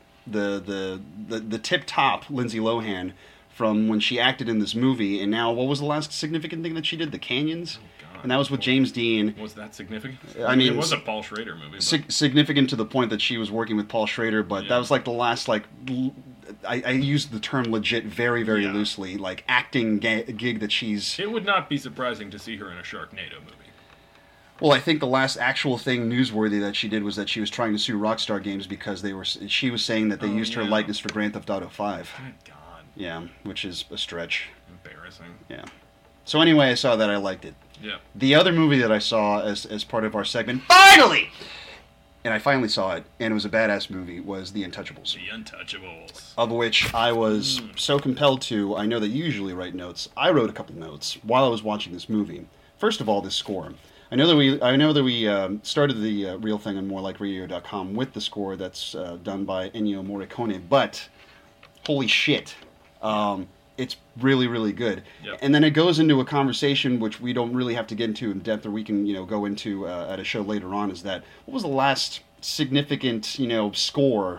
the tip top Lindsay Lohan from when she acted in this movie, and now what was the last significant thing that she did? The Canyons? Oh, God. And that was with James Dean. Was that significant? I mean, it was a Paul Schrader movie. Significant to the point that she was working with Paul Schrader, but that was like the last, like, I used the term legit very, very loosely, like acting gig that she's... It would not be surprising to see her in a Sharknado movie. Well, I think the last actual thing newsworthy that she did was that she was trying to sue Rockstar Games because she was saying that they used her likeness for Grand Theft Auto 5. Good God. Yeah, which is a stretch. Embarrassing. Yeah. So anyway, I saw that. I liked it. Yeah. The other movie that I saw as part of our segment, finally! And I finally saw it, and it was a badass movie, was The Untouchables. The Untouchables. Of which I was so compelled to. I know that you usually write notes. I wrote a couple notes while I was watching this movie. First of all, this score. I know that we started the real thing on morelikeradio.com with the score that's done by Ennio Morricone, but holy shit. It's really, really good. Yep. And then it goes into a conversation which we don't really have to get into in depth, or we can, go into at a show later on, is that what was the last significant, score,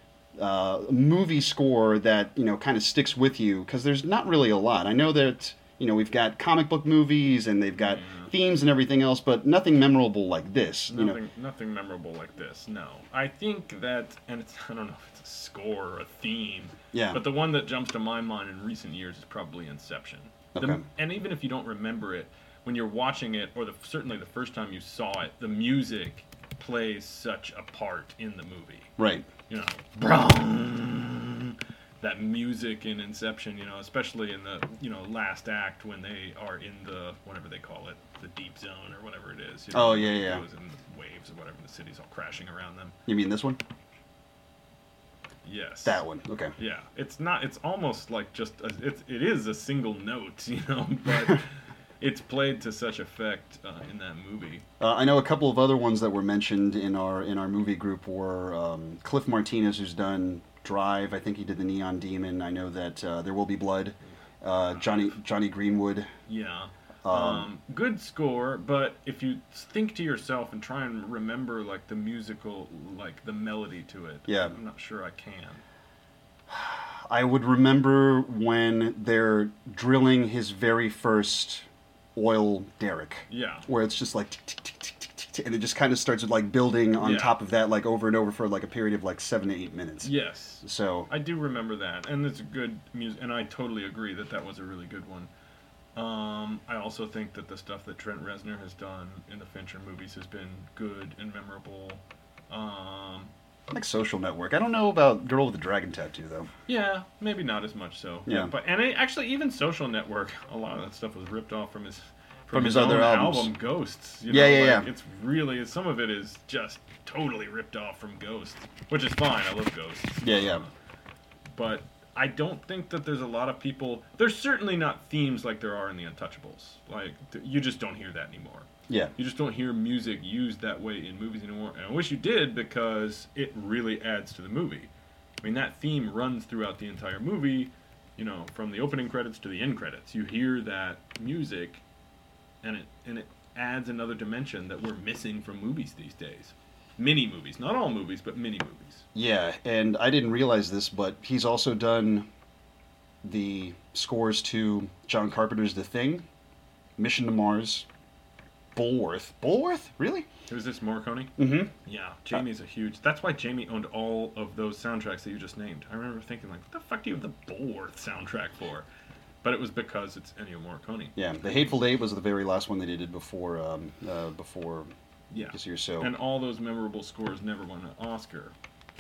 movie score that, kind of sticks with you? Because there's not really a lot. I know that, we've got comic book movies and they've got themes and everything else, but nothing memorable like this. Nothing memorable like this, no. I think that, and I don't know if it's a score or a theme, but the one that jumps to my mind in recent years is probably Inception. Okay. And even if you don't remember it, when you're watching it, or certainly the first time you saw it, the music plays such a part in the movie. Right. That music in Inception, especially in the, last act when they are in the, whatever they call it, the deep zone or whatever it is. Oh, yeah. It goes in the waves or whatever, the city's all crashing around them. You mean this one? Yes. That one, okay. Yeah. It's almost like just, it is a single note, but it's played to such effect in that movie. I know a couple of other ones that were mentioned in our movie group were Cliff Martinez, who's done Drive. I think he did The Neon Demon. I know that There Will Be Blood. Johnny Greenwood. Yeah. Good score, but if you think to yourself and try and remember like the musical, like the melody to it, I'm not sure I can. I would remember when they're drilling his very first oil derrick. Yeah. Where it's just like tick, tick, tick, tick, tick, tick, and it just kind of starts like building on top of that, like over and over for like a period of like 7 to 8 minutes. Yes. So I do remember that, and it's a good music, and I totally agree that was a really good one. I also think that the stuff that Trent Reznor has done in the Fincher movies has been good and memorable. Like Social Network. I don't know about Girl with the Dragon Tattoo though. Yeah, maybe not as much so. Yeah. But actually, even Social Network, a lot of that stuff was ripped off from his other own albums. album Ghosts. Yeah. It's really, some of it is just totally ripped off from Ghosts, which is fine. I love Ghosts. Yeah. But I don't think that there's a lot of people. There's certainly not themes like there are in The Untouchables. Like you just don't hear that anymore. Yeah. You just don't hear music used that way in movies anymore. And I wish you did, because it really adds to the movie. I mean, that theme runs throughout the entire movie, from the opening credits to the end credits. You hear that music, and it adds another dimension that we're missing from movies these days. Mini movies. Not all movies, but mini movies. Yeah, and I didn't realize this, but he's also done the scores to John Carpenter's The Thing, Mission to Mars, Bulworth. Bulworth? Really? Was this Morricone? Mm-hmm. Yeah, Jamie's a huge... That's why Jamie owned all of those soundtracks that you just named. I remember thinking, like, what the fuck do you have the Bulworth soundtrack for? But it was because it's Ennio Morricone. Yeah, The Hateful Eight was the very last one they did before this year. So. And all those memorable scores never won an Oscar.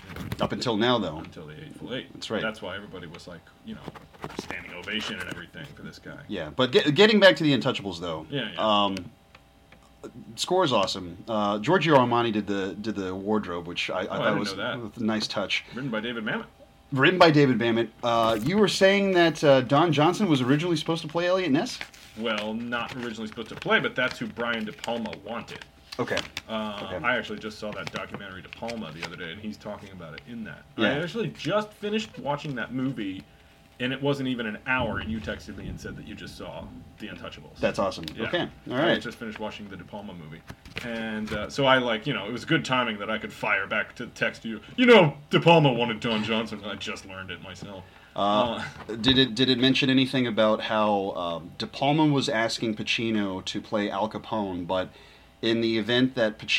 Up until now, though. Until the Hateful Eight. That's right. That's why everybody was like, standing ovation and everything for this guy. Yeah, but getting back to the Untouchables, though. Yeah. Score is awesome. Giorgio Armani did the wardrobe, which I thought was a nice touch. Written by David Mamet. Written by David Mamet. You were saying that Don Johnson was originally supposed to play Elliot Ness? Well, not originally supposed to play, but that's who Brian De Palma wanted. Okay. I actually just saw that documentary De Palma the other day, and he's talking about it in that. Yeah. I actually just finished watching that movie, and it wasn't even an hour, and you texted me and said that you just saw The Untouchables. That's awesome. Yeah. Okay. All right. I just finished watching the De Palma movie. And so I, it was good timing that I could fire back to text you. De Palma wanted Don Johnson. I just learned it myself. Did it mention anything about how De Palma was asking Pacino to play Al Capone, but in the event that De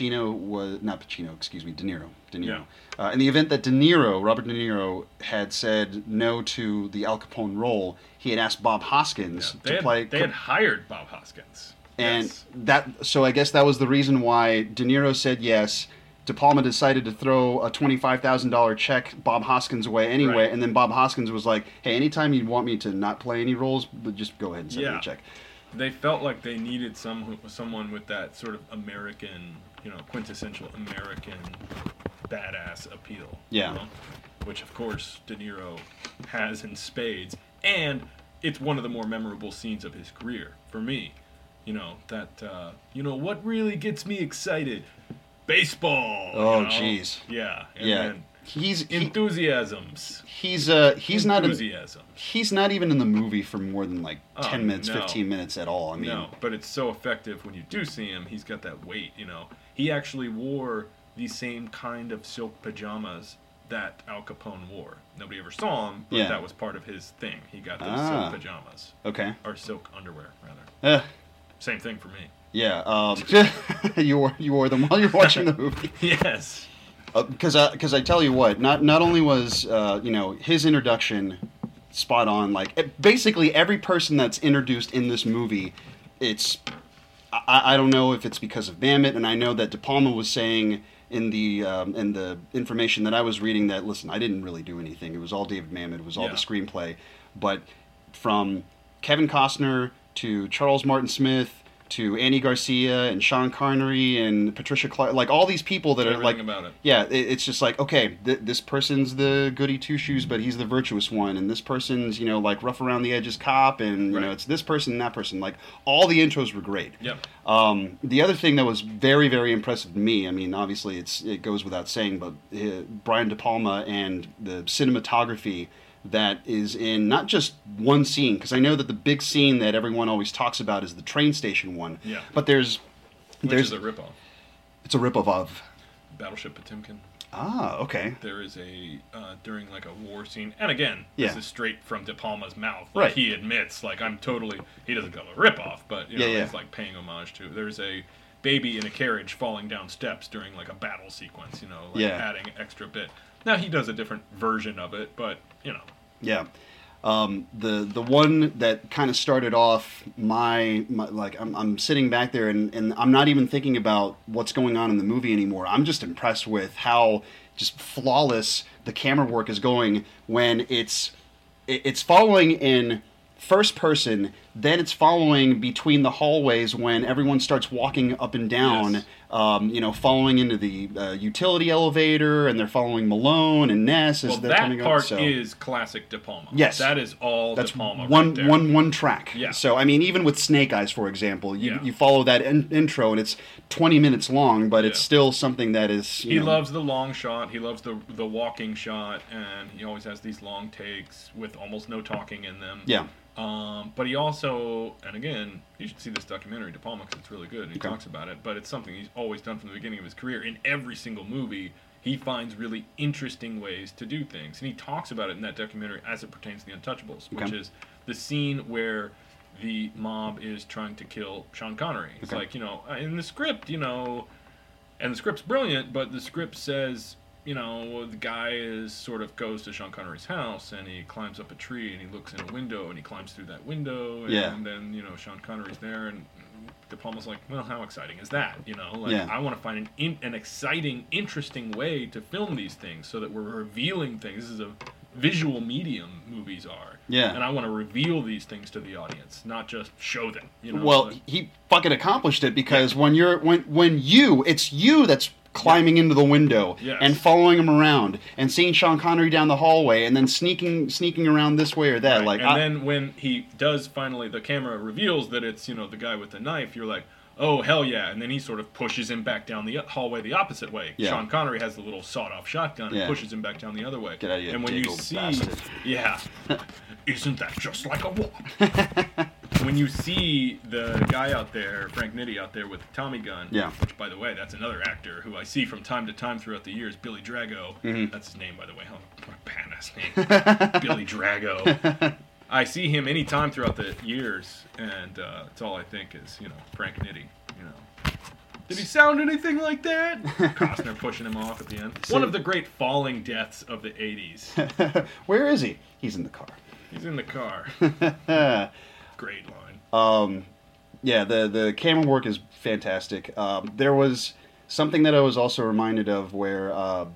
Niro. Yeah. In the event that Robert De Niro, had said no to the Al Capone role, he had asked Bob Hoskins to play. They had hired Bob Hoskins. And so I guess that was the reason why De Niro said yes. De Palma decided to throw a $25,000 check Bob Hoskins away anyway, and then Bob Hoskins was like, "Hey, anytime you want me to not play any roles, just go ahead and send me a check." They felt like they needed someone with that sort of American, quintessential American badass appeal. Yeah. Which, of course, De Niro has in spades. And it's one of the more memorable scenes of his career, for me. What really gets me excited? Baseball! Oh, jeez. Yeah. And he's enthusiasms. He's not even in the movie for more than 10 minutes, 15 minutes at all. No, but it's so effective when you do see him. He's got that weight, He actually wore the same kind of silk pajamas that Al Capone wore. Nobody ever saw him, but that was part of his thing. He got those silk pajamas. Okay. Or silk underwear, rather. Same thing for me. Yeah. You wore them while you were watching the movie. Yes. Because I tell you what, not only was his introduction spot on, basically every person that's introduced in this movie, I don't know if it's because of Mamet, and I know that De Palma was saying in the information that I was reading that, listen, I didn't really do anything. It was all David Mamet. It was all the screenplay. But from Kevin Costner to Charles Martin Smith to Andy Garcia and Sean Connery and Patricia Clark, all these people that everything are about it. Yeah, it's just okay, this person's the goody two shoes, but he's the virtuous one, and this person's rough around the edges cop, and it's this person and that person. All the intros were great. Yep. The other thing that was very, very impressive to me, obviously it goes without saying, but Brian De Palma and the cinematography that is in not just one scene, because I know that the big scene that everyone always talks about is the train station one. Yeah. But there's Which is a ripoff. It's a ripoff of Battleship Potemkin. Ah, okay. There is during a war scene, and again, this is straight from De Palma's mouth. He admits, he doesn't go a ripoff, but he's paying homage to. There's a baby in a carriage falling down steps during a battle sequence, adding extra bit. Now he does a different version of it, but Yeah. The one that kind of started off my I'm sitting back there and I'm not even thinking about what's going on in the movie anymore. I'm just impressed with how just flawless the camera work is going when it's following in first person, then it's following between the hallways when everyone starts walking up and down, following into the utility elevator, and they're following Malone and Ness as they're coming up. That part is classic De Palma. Yes. That is all De Palma right there. One track. Yeah. So, even with Snake Eyes, for example, you follow that intro, and it's 20 minutes long, but it's still something that is... He loves the long shot, he loves the walking shot, and he always has these long takes with almost no talking in them. Yeah. But he also, and again, you should see this documentary, De Palma, because it's really good, and he talks about it, but it's something he's always done from the beginning of his career. In every single movie, he finds really interesting ways to do things, and he talks about it in that documentary as it pertains to The Untouchables, which is the scene where the mob is trying to kill Sean Connery. It's in the script, and the script's brilliant, but the script says... the guy goes to Sean Connery's house, and he climbs up a tree, and he looks in a window, and he climbs through that window, and then, Sean Connery's there, and De Palma's like, well, how exciting is that? You know, like Yeah. I want to find an exciting, interesting way to film these things so that we're revealing things. This is a visual medium, movies are. Yeah. And I want to reveal these things to the audience, not just show them. You know. Well, But, he fucking accomplished it because when it's you that's climbing into the window Yes. and following him around and seeing Sean Connery down the hallway and then sneaking around this way or that. right. Like, and then when he does finally, the camera reveals that it's the guy with the knife. You're like, oh hell yeah! And then he sort of pushes him back down the hallway the opposite way. Yeah. Sean Connery has the little sawed-off shotgun Yeah. and pushes him back down the other way. Get out of here, and when you giggle see, bastard. yeah, isn't that just like a wop? When you see the guy out there, Frank Nitti out there with the Tommy gun, Yeah. which by the way, that's another actor who I see from time to time throughout the years, Billy Drago. Mm-hmm. That's his name, by the way. Huh? What a badass name, Billy Drago. I see him anytime throughout the years, and it's all I think is, Frank Nitti. Did he sound anything like that? Costner pushing him off at the end. One of the great falling deaths of the 80s. where is he? He's in the car. He's in the car. Great line. Yeah, the camera work is fantastic. There was something that I was also reminded of where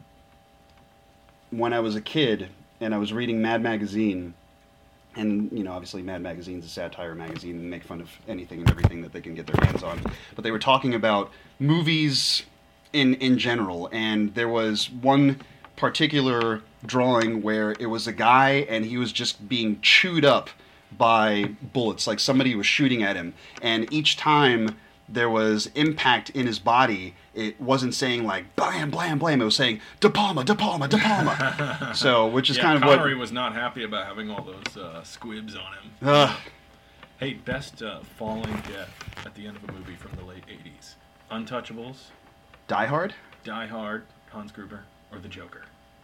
when I was a kid and I was reading Mad Magazine, and obviously Mad Magazine's a satire magazine and make fun of anything and everything that they can get their hands on, but they were talking about movies in general, and there was one particular drawing where it was a guy and he was just being chewed up by bullets, like somebody was shooting at him, and each time there was impact in his body, it wasn't saying like blam blam blam, it was saying De Palma, De Palma, De Palma. So, which is kind of Connery what was not happy about having all those squibs on him. Ugh. Hey, best falling death at the end of a movie from the late 80s. Untouchables, Die Hard. Die Hard, Hans Gruber, or The Joker?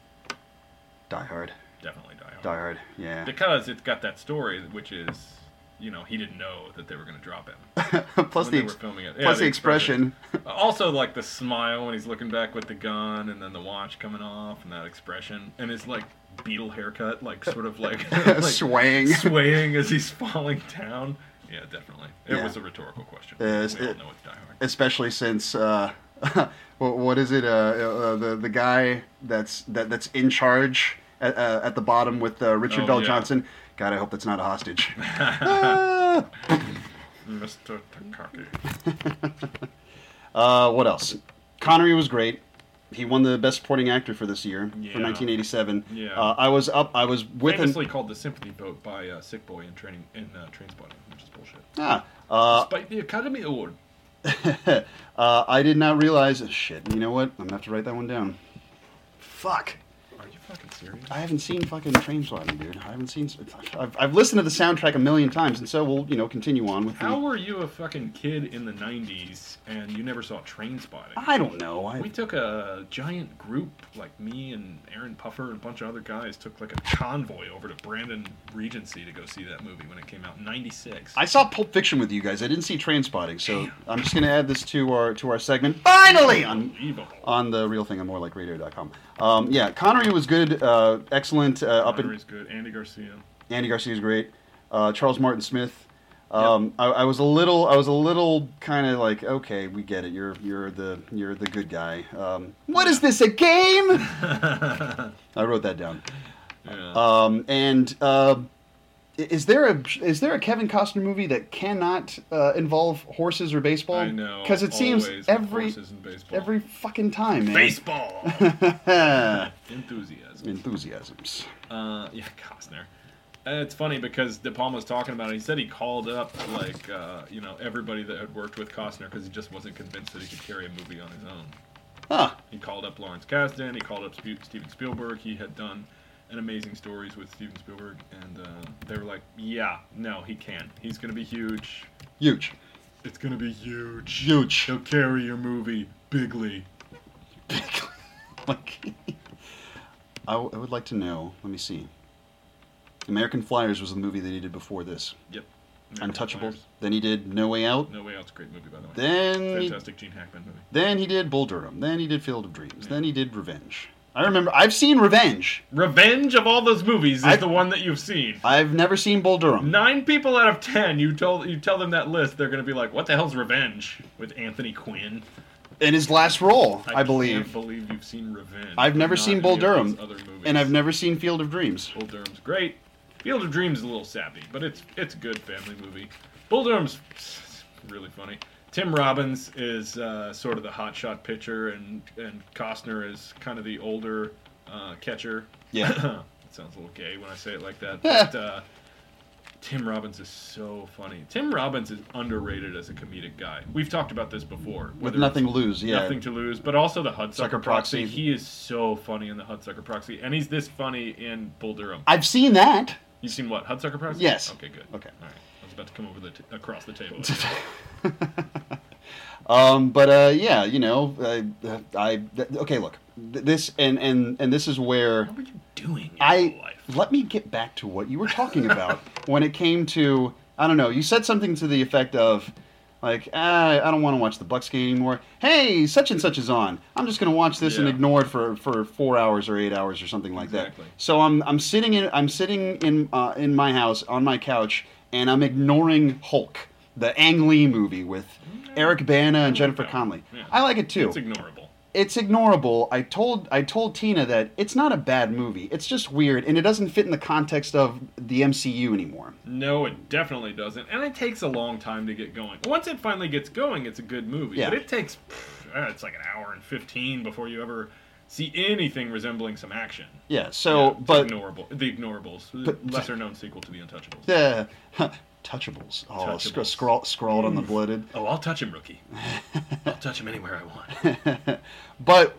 Die Hard. Definitely Die Hard. Die Hard. Yeah. Because it's got that story, which is, he didn't know that they were going to drop him. Plus when the they were filming it. plus the expression. Also, like the smile when he's looking back with the gun, and then the watch coming off, and that expression, and his like Beatle haircut, like sort of like, swaying as he's falling down. Yeah, definitely. It was a rhetorical question. We all know it's Die Hard. Especially since what is it? The guy that's in charge at the bottom with Richard Bell Johnson. God, I hope that's not a hostage. Mr. Takaki. What else? Connery was great. He won the Best Supporting Actor for this year, for 1987. Yeah. I was with Famously called the sympathy vote by Sick Boy in Trainspotting, which is bullshit. Despite the Academy Award. I did not realize... Shit, you know what? I'm going to have to write that one down. Fuck. Are you fucking serious? I haven't seen fucking Trainspotting, dude. I haven't seen... I've listened to the soundtrack a million times, and so we'll, continue on with How were you a fucking kid in the 90s and you never saw Trainspotting? I don't know. We took a giant group, like me and Aaron Puffer and a bunch of other guys, took like a convoy over to Brandon Regency to go see that movie when it came out in 96. I saw Pulp Fiction with you guys. I didn't see Trainspotting, so I'm just going to add this to our segment. Finally! On the Real Thing on morelikeradio.com. Yeah, Connery was good, excellent. Connery's good. Andy Garcia. Andy Garcia's great. Charles Martin Smith. I was a little kind of like, okay, we get it. You're the good guy. What is this, a game? I wrote that down. Yeah. Is there a Kevin Costner movie that cannot involve horses or baseball? I know. Because it seems horses and baseball. every fucking time, man. Baseball. Enthusiasms. Yeah, Costner. It's funny because De Palma's talking about it. He said he called up like everybody that had worked with Costner because he just wasn't convinced that he could carry a movie on his own. Huh. He called up Lawrence Kasdan. He called up Steven Spielberg. He had done an Amazing Stories with Steven Spielberg, and they were like, "Yeah, no, he can. He's gonna be huge. Huge. It's gonna be huge. Huge. He'll carry your movie bigly." Like, I would like to know. Let me see. American Flyers was the movie that he did before this. Yep. Untouchables. Flyers. Then he did No Way Out. No Way Out's a great movie, by the way. Then Fantastic Gene Hackman movie. Then he did Bull Durham. Then he did Field of Dreams. Then he did Revenge. I remember. I've seen Revenge. Revenge of all those movies is the one that you've seen. I've never seen Bull Durham. 9 people out of 10, you tell them that list, they're going to be like, what the hell's Revenge with Anthony Quinn? In his last role, I believe. I can't believe you've seen Revenge. I've never seen Bull Durham. Other movies. And I've never seen Field of Dreams. Bull Durham's great. Field of Dreams is a little sappy, but it's a good family movie. Bull Durham's really funny. Tim Robbins is sort of the hotshot pitcher, and Costner is kind of the older catcher. Yeah. It sounds a little gay when I say it like that. But Tim Robbins is so funny. Tim Robbins is underrated as a comedic guy. We've talked about this before. With Nothing to Lose, yeah. Nothing to Lose, but also the Hudsucker Proxy. Proxy. He is so funny in the Hudsucker Proxy, and he's this funny in Bull Durham. I've seen that. You've seen what, Hudsucker Proxy? Yes. Okay, good. Okay. All right. I was about to come over across the table. Yeah, you know, okay, look, this and this is where what were you doing in your life? Let me get back to what you were talking about when it came to, I don't know, you said something to the effect of, like, I don't want to watch the Bucks game anymore. Hey, such and such is on. I'm just going to watch this and ignore it for 4 hours or 8 hours or something like that. So I'm sitting in my house on my couch, and I'm ignoring Hulk, the Ang Lee movie with Eric Bana and Jennifer Connelly. Yeah. I like it too. It's ignorable. It's ignorable. I told Tina that it's not a bad movie. It's just weird, and it doesn't fit in the context of the MCU anymore. No, it definitely doesn't. And it takes a long time to get going. Once it finally gets going, it's a good movie. Yeah. But it takes, it's like an hour and 15 before you ever see anything resembling some action. Yeah, so, but... Ignorable. The Ignorables. Lesser-known sequel to The Untouchables. Yeah. Touchables. Oh, Touchables. Scrawled on the blooded. Oh, I'll touch him, rookie. I'll touch him anywhere I want. But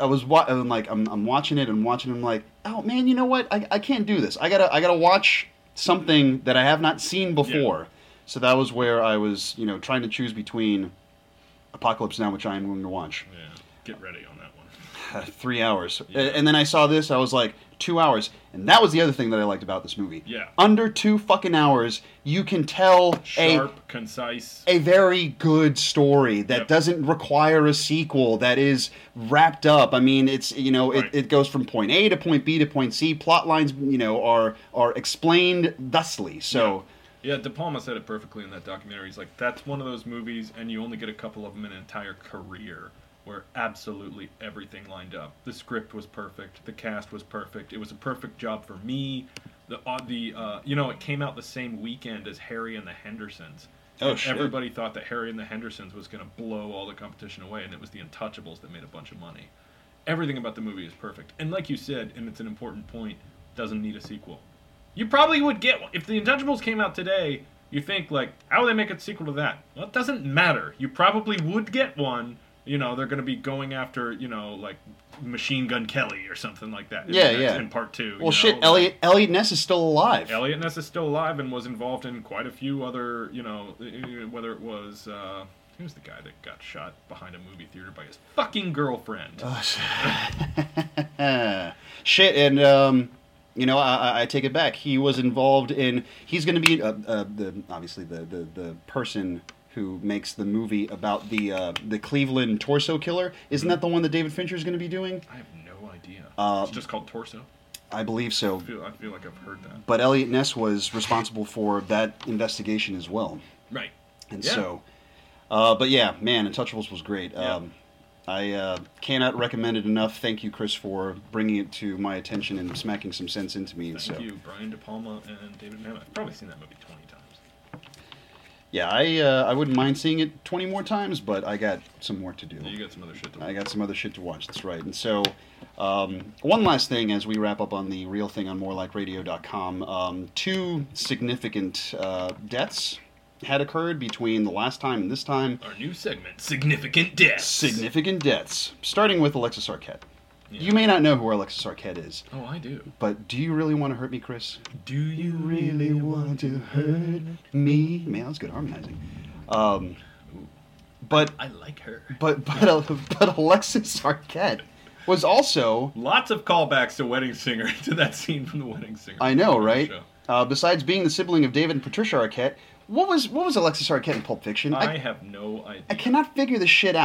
I'm watching it and watching. I'm like, oh man, you know what? I can't do this. I gotta watch something that I have not seen before. Yeah. So that was where I was, trying to choose between Apocalypse Now, which I am going to watch. Yeah, get ready on that one. 3 hours, yeah. And then I saw this. I was like, 2 hours. And that was the other thing that I liked about this movie. Yeah. Under 2 fucking hours, you can tell concise, a very good story that doesn't require a sequel, that is wrapped up. I mean, it's, right. it goes from point A to point B to point C. Plot lines, are explained thusly. So. Yeah, De Palma said it perfectly in that documentary. He's like, that's one of those movies, and you only get a couple of them in an entire career, where absolutely everything lined up. The script was perfect. The cast was perfect. It was a perfect job for me. It came out the same weekend as Harry and the Hendersons. Oh, shit. Everybody thought that Harry and the Hendersons was going to blow all the competition away, and it was the Untouchables that made a bunch of money. Everything about the movie is perfect. And like you said, and it's an important point, doesn't need a sequel. You probably would get one. If the Untouchables came out today, you think, like, how would they make a sequel to that? Well, it doesn't matter. You probably would get one. They're going to be going after, like Machine Gun Kelly or something like that. In part 2. Well, shit, Elliot Ness is still alive. Elliot Ness is still alive and was involved in quite a few other, whether it was, who's the guy that got shot behind a movie theater by his fucking girlfriend? Shit, and, I take it back. He was involved in, he's going to be, obviously, the person who makes the movie about the Cleveland Torso Killer. Isn't that the one that David Fincher is going to be doing? I have no idea. It's just called Torso? I believe so. I feel like I've heard that. But Elliot Ness was responsible for that investigation as well. Right. And so, but yeah, man, Untouchables was great. Yeah. I cannot recommend it enough. Thank you, Chris, for bringing it to my attention and smacking some sense into me. Thank you, Brian De Palma and David Mamet. I've probably seen that movie 20 times. Yeah, I wouldn't mind seeing it 20 more times, but I got some more to do. Yeah, you got some other shit to watch. I got some other shit to watch, that's right. And so, one last thing as we wrap up on the real thing on morelikeradio.com. 2 significant deaths had occurred between the last time and this time. Our new segment, Significant Deaths. Significant Deaths. Starting with Alexis Arquette. Yeah. You may not know who Alexis Arquette is. Oh, I do. But do you really want to hurt me, Chris? Do you really want to hurt me? Man, that was good harmonizing. But I like her. But Alexis Arquette was also... Lots of callbacks to Wedding Singer, to that scene from The Wedding Singer. I know, right? Besides being the sibling of David and Patricia Arquette, what was Alexis Arquette in Pulp Fiction? I have no idea. I cannot figure this shit out.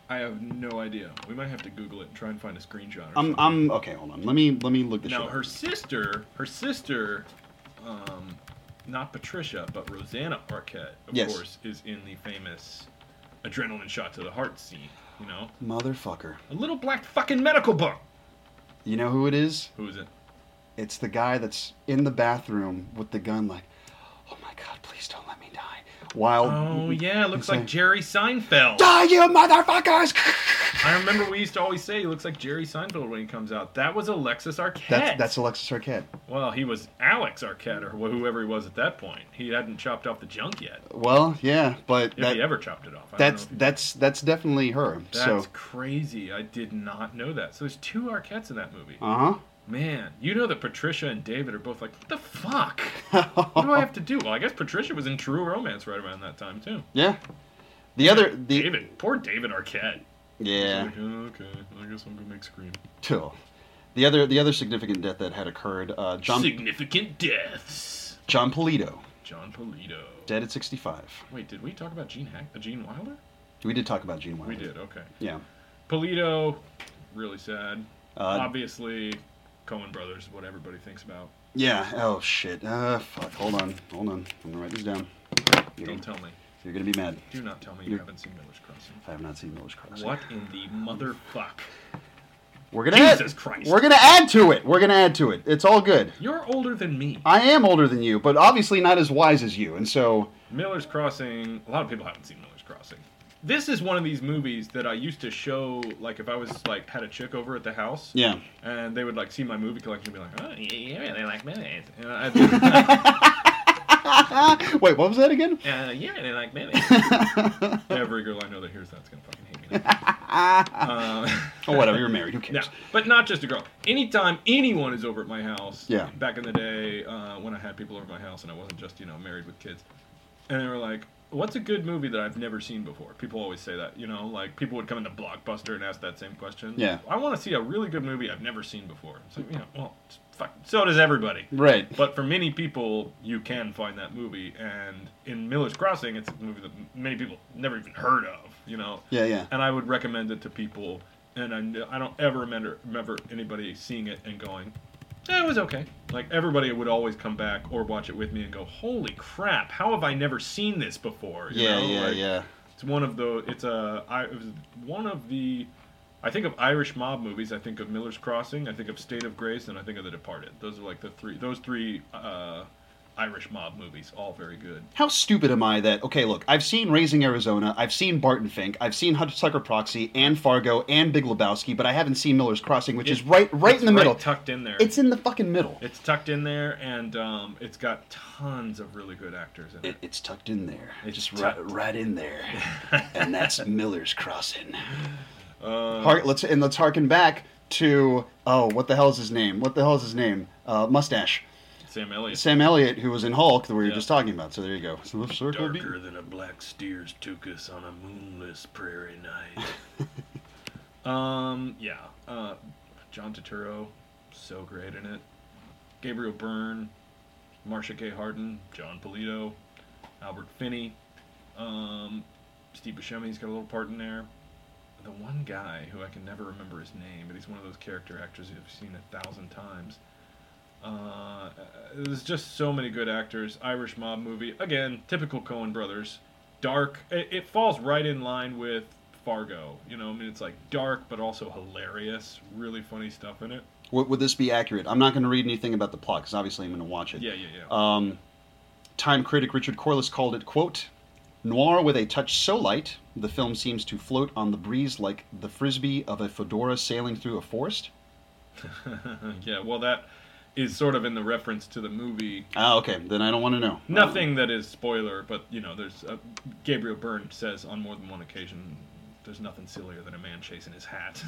I have no idea. We might have to Google it and try and find a screenshot. Okay. Hold on. Let me look this now, up. her sister, not Patricia, but Rosanna Arquette, of course, is in the famous adrenaline shot to the heart scene. You know, motherfucker. A little black fucking medical book. You know who it is? Who is it? It's the guy that's in the bathroom with the gun, like, oh my God, please don't let me die. Oh yeah, looks like Jerry Seinfeld. Die, you motherfuckers! I remember we used to always say he looks like Jerry Seinfeld when he comes out. That was Alexis Arquette. That's Alexis Arquette. Well, he was Alex Arquette, or whoever he was at that point. He hadn't chopped off the junk yet. Well, yeah, but if he ever chopped it off. That's definitely her. That's crazy. I did not know that. So there's 2 Arquettes in that movie. Uh-huh. Man, you know that Patricia and David are both like, what the fuck? What do I have to do? Well, I guess Patricia was in True Romance right around that time, too. Yeah. David, poor David Arquette. Yeah. Like, oh, okay, I guess I'm going to make Scream. Cool. The other significant death that had occurred, Significant deaths. John Polito. Dead at 65. Wait, did we talk about Gene Wilder? We did talk about Gene Wilder. We did, okay. Yeah. Polito, really sad. Obviously, Coen Brothers is what everybody thinks about. Yeah. Oh, shit. Fuck. Hold on. I'm going to write this down. Don't tell me. You're going to be mad. Do not tell me you haven't seen Miller's Crossing. I have not seen Miller's Crossing. What in the motherfuck? Jesus Christ. We're going to add to it. It's all good. You're older than me. I am older than you, but obviously not as wise as you, and so... Miller's Crossing, a lot of people haven't seen Miller's Crossing. This is one of these movies that I used to show, like, if I was, like, had a chick over at the house. Yeah. And they would, like, see my movie collection and be like, oh, you really like movies. And Wait, what was that again? You really like movies. Every girl I know that hears that's going to fucking hate me now. Oh, whatever, you're married, who cares? No, but not just a girl. Anytime anyone is over at my house, yeah. Back in the day when I had people over at my house and I wasn't just, married with kids, and they were like, what's a good movie that I've never seen before? People always say that, like people would come into Blockbuster and ask that same question. Yeah. I want to see a really good movie I've never seen before. It's like, well, fuck, so does everybody. Right. But for many people, you can find that movie, and in Miller's Crossing, it's a movie that many people never even heard of, Yeah, yeah. And I would recommend it to people, and I don't ever remember anybody seeing it and going, it was okay. Like, everybody would always come back or watch it with me and go, holy crap, how have I never seen this before? Yeah. It's one of the, I think of Irish mob movies, I think of Miller's Crossing, I think of State of Grace, and I think of The Departed. Those are like those three Irish mob movies, all very good. How stupid am I that, okay, look, I've seen Raising Arizona, I've seen Barton Fink, I've seen Hudsucker Proxy, and Fargo, and Big Lebowski, but I haven't seen Miller's Crossing, which is right in the middle. Tucked in there. It's in the fucking middle. It's tucked in there, and it's got tons of really good actors in it. It's tucked in there. It's just tucked. right in there. And that's Miller's Crossing. Let's harken back to, what the hell is his name? Mustache. Sam Elliott, who was in Hulk, that we were just talking about. So there you go. So Darker than a black steer's took us on a moonless prairie night. John Turturro, so great in it. Gabriel Byrne, Marcia Gay Harden, John Polito, Albert Finney, Steve Buscemi's got a little part in there. The one guy who I can never remember his name, but he's one of those character actors you've seen 1,000 times. There's just so many good actors. Irish mob movie. Again, typical Coen Brothers. Dark. It falls right in line with Fargo. It's like dark, but also hilarious. Really funny stuff in it. Would this be accurate? I'm not going to read anything about the plot, because obviously I'm going to watch it. Yeah. Time critic Richard Corliss called it, quote, noir with a touch so light, the film seems to float on the breeze like the frisbee of a fedora sailing through a forest. Yeah, well, that is sort of in the reference to the movie. Ah, okay. Then I don't want to know. Nothing that is spoiler, but, there's... Gabriel Byrne says on more than one occasion, there's nothing sillier than a man chasing his hat.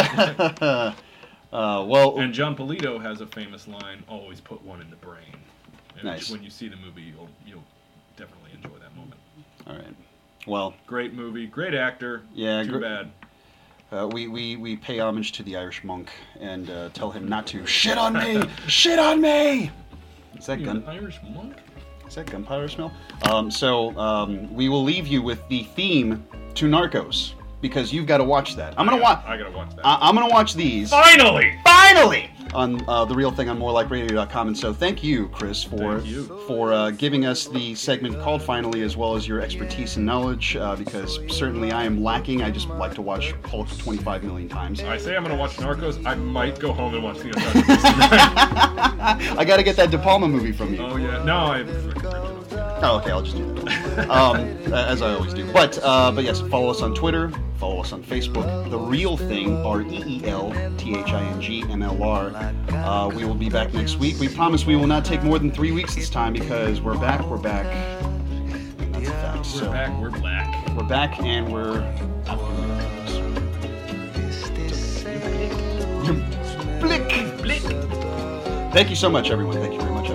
And John Polito has a famous line, always put one in the brain. And nice. When you see the movie, you'll definitely enjoy that moment. All right. Well... Great movie. Great actor. Yeah. Too bad. We pay homage to the Irish monk and tell him not to shit on me! Shit on me! Is that gun? Irish monk? Is that gunpowder smell? So we will leave you with the theme to Narcos. because you've got to watch that. I'm gonna watch. I gotta watch that. I'm gonna watch these. Finally! On The Real Thing on morelikeradio.com. And so thank you, Chris, for giving us the segment called Finally, as well as your expertise and knowledge, because certainly I am lacking. I just like to watch Hulk 25 million times. I say I'm going to watch Narcos. I might go home and watch the Uncharted tonight. I got to get that De Palma movie from you. Oh, yeah. No, I have a freaking original. Oh, okay, I'll just do that. As I always do. But yes, follow us on Twitter. Follow us on Facebook. The Real Thing, REELTHINGMLR. We will be back next week. We promise we will not take more than 3 weeks this time because we're back. And that's a fact. We're back. We're black. We're back and we're Blick. Thank you so much, everyone. Thank you very much.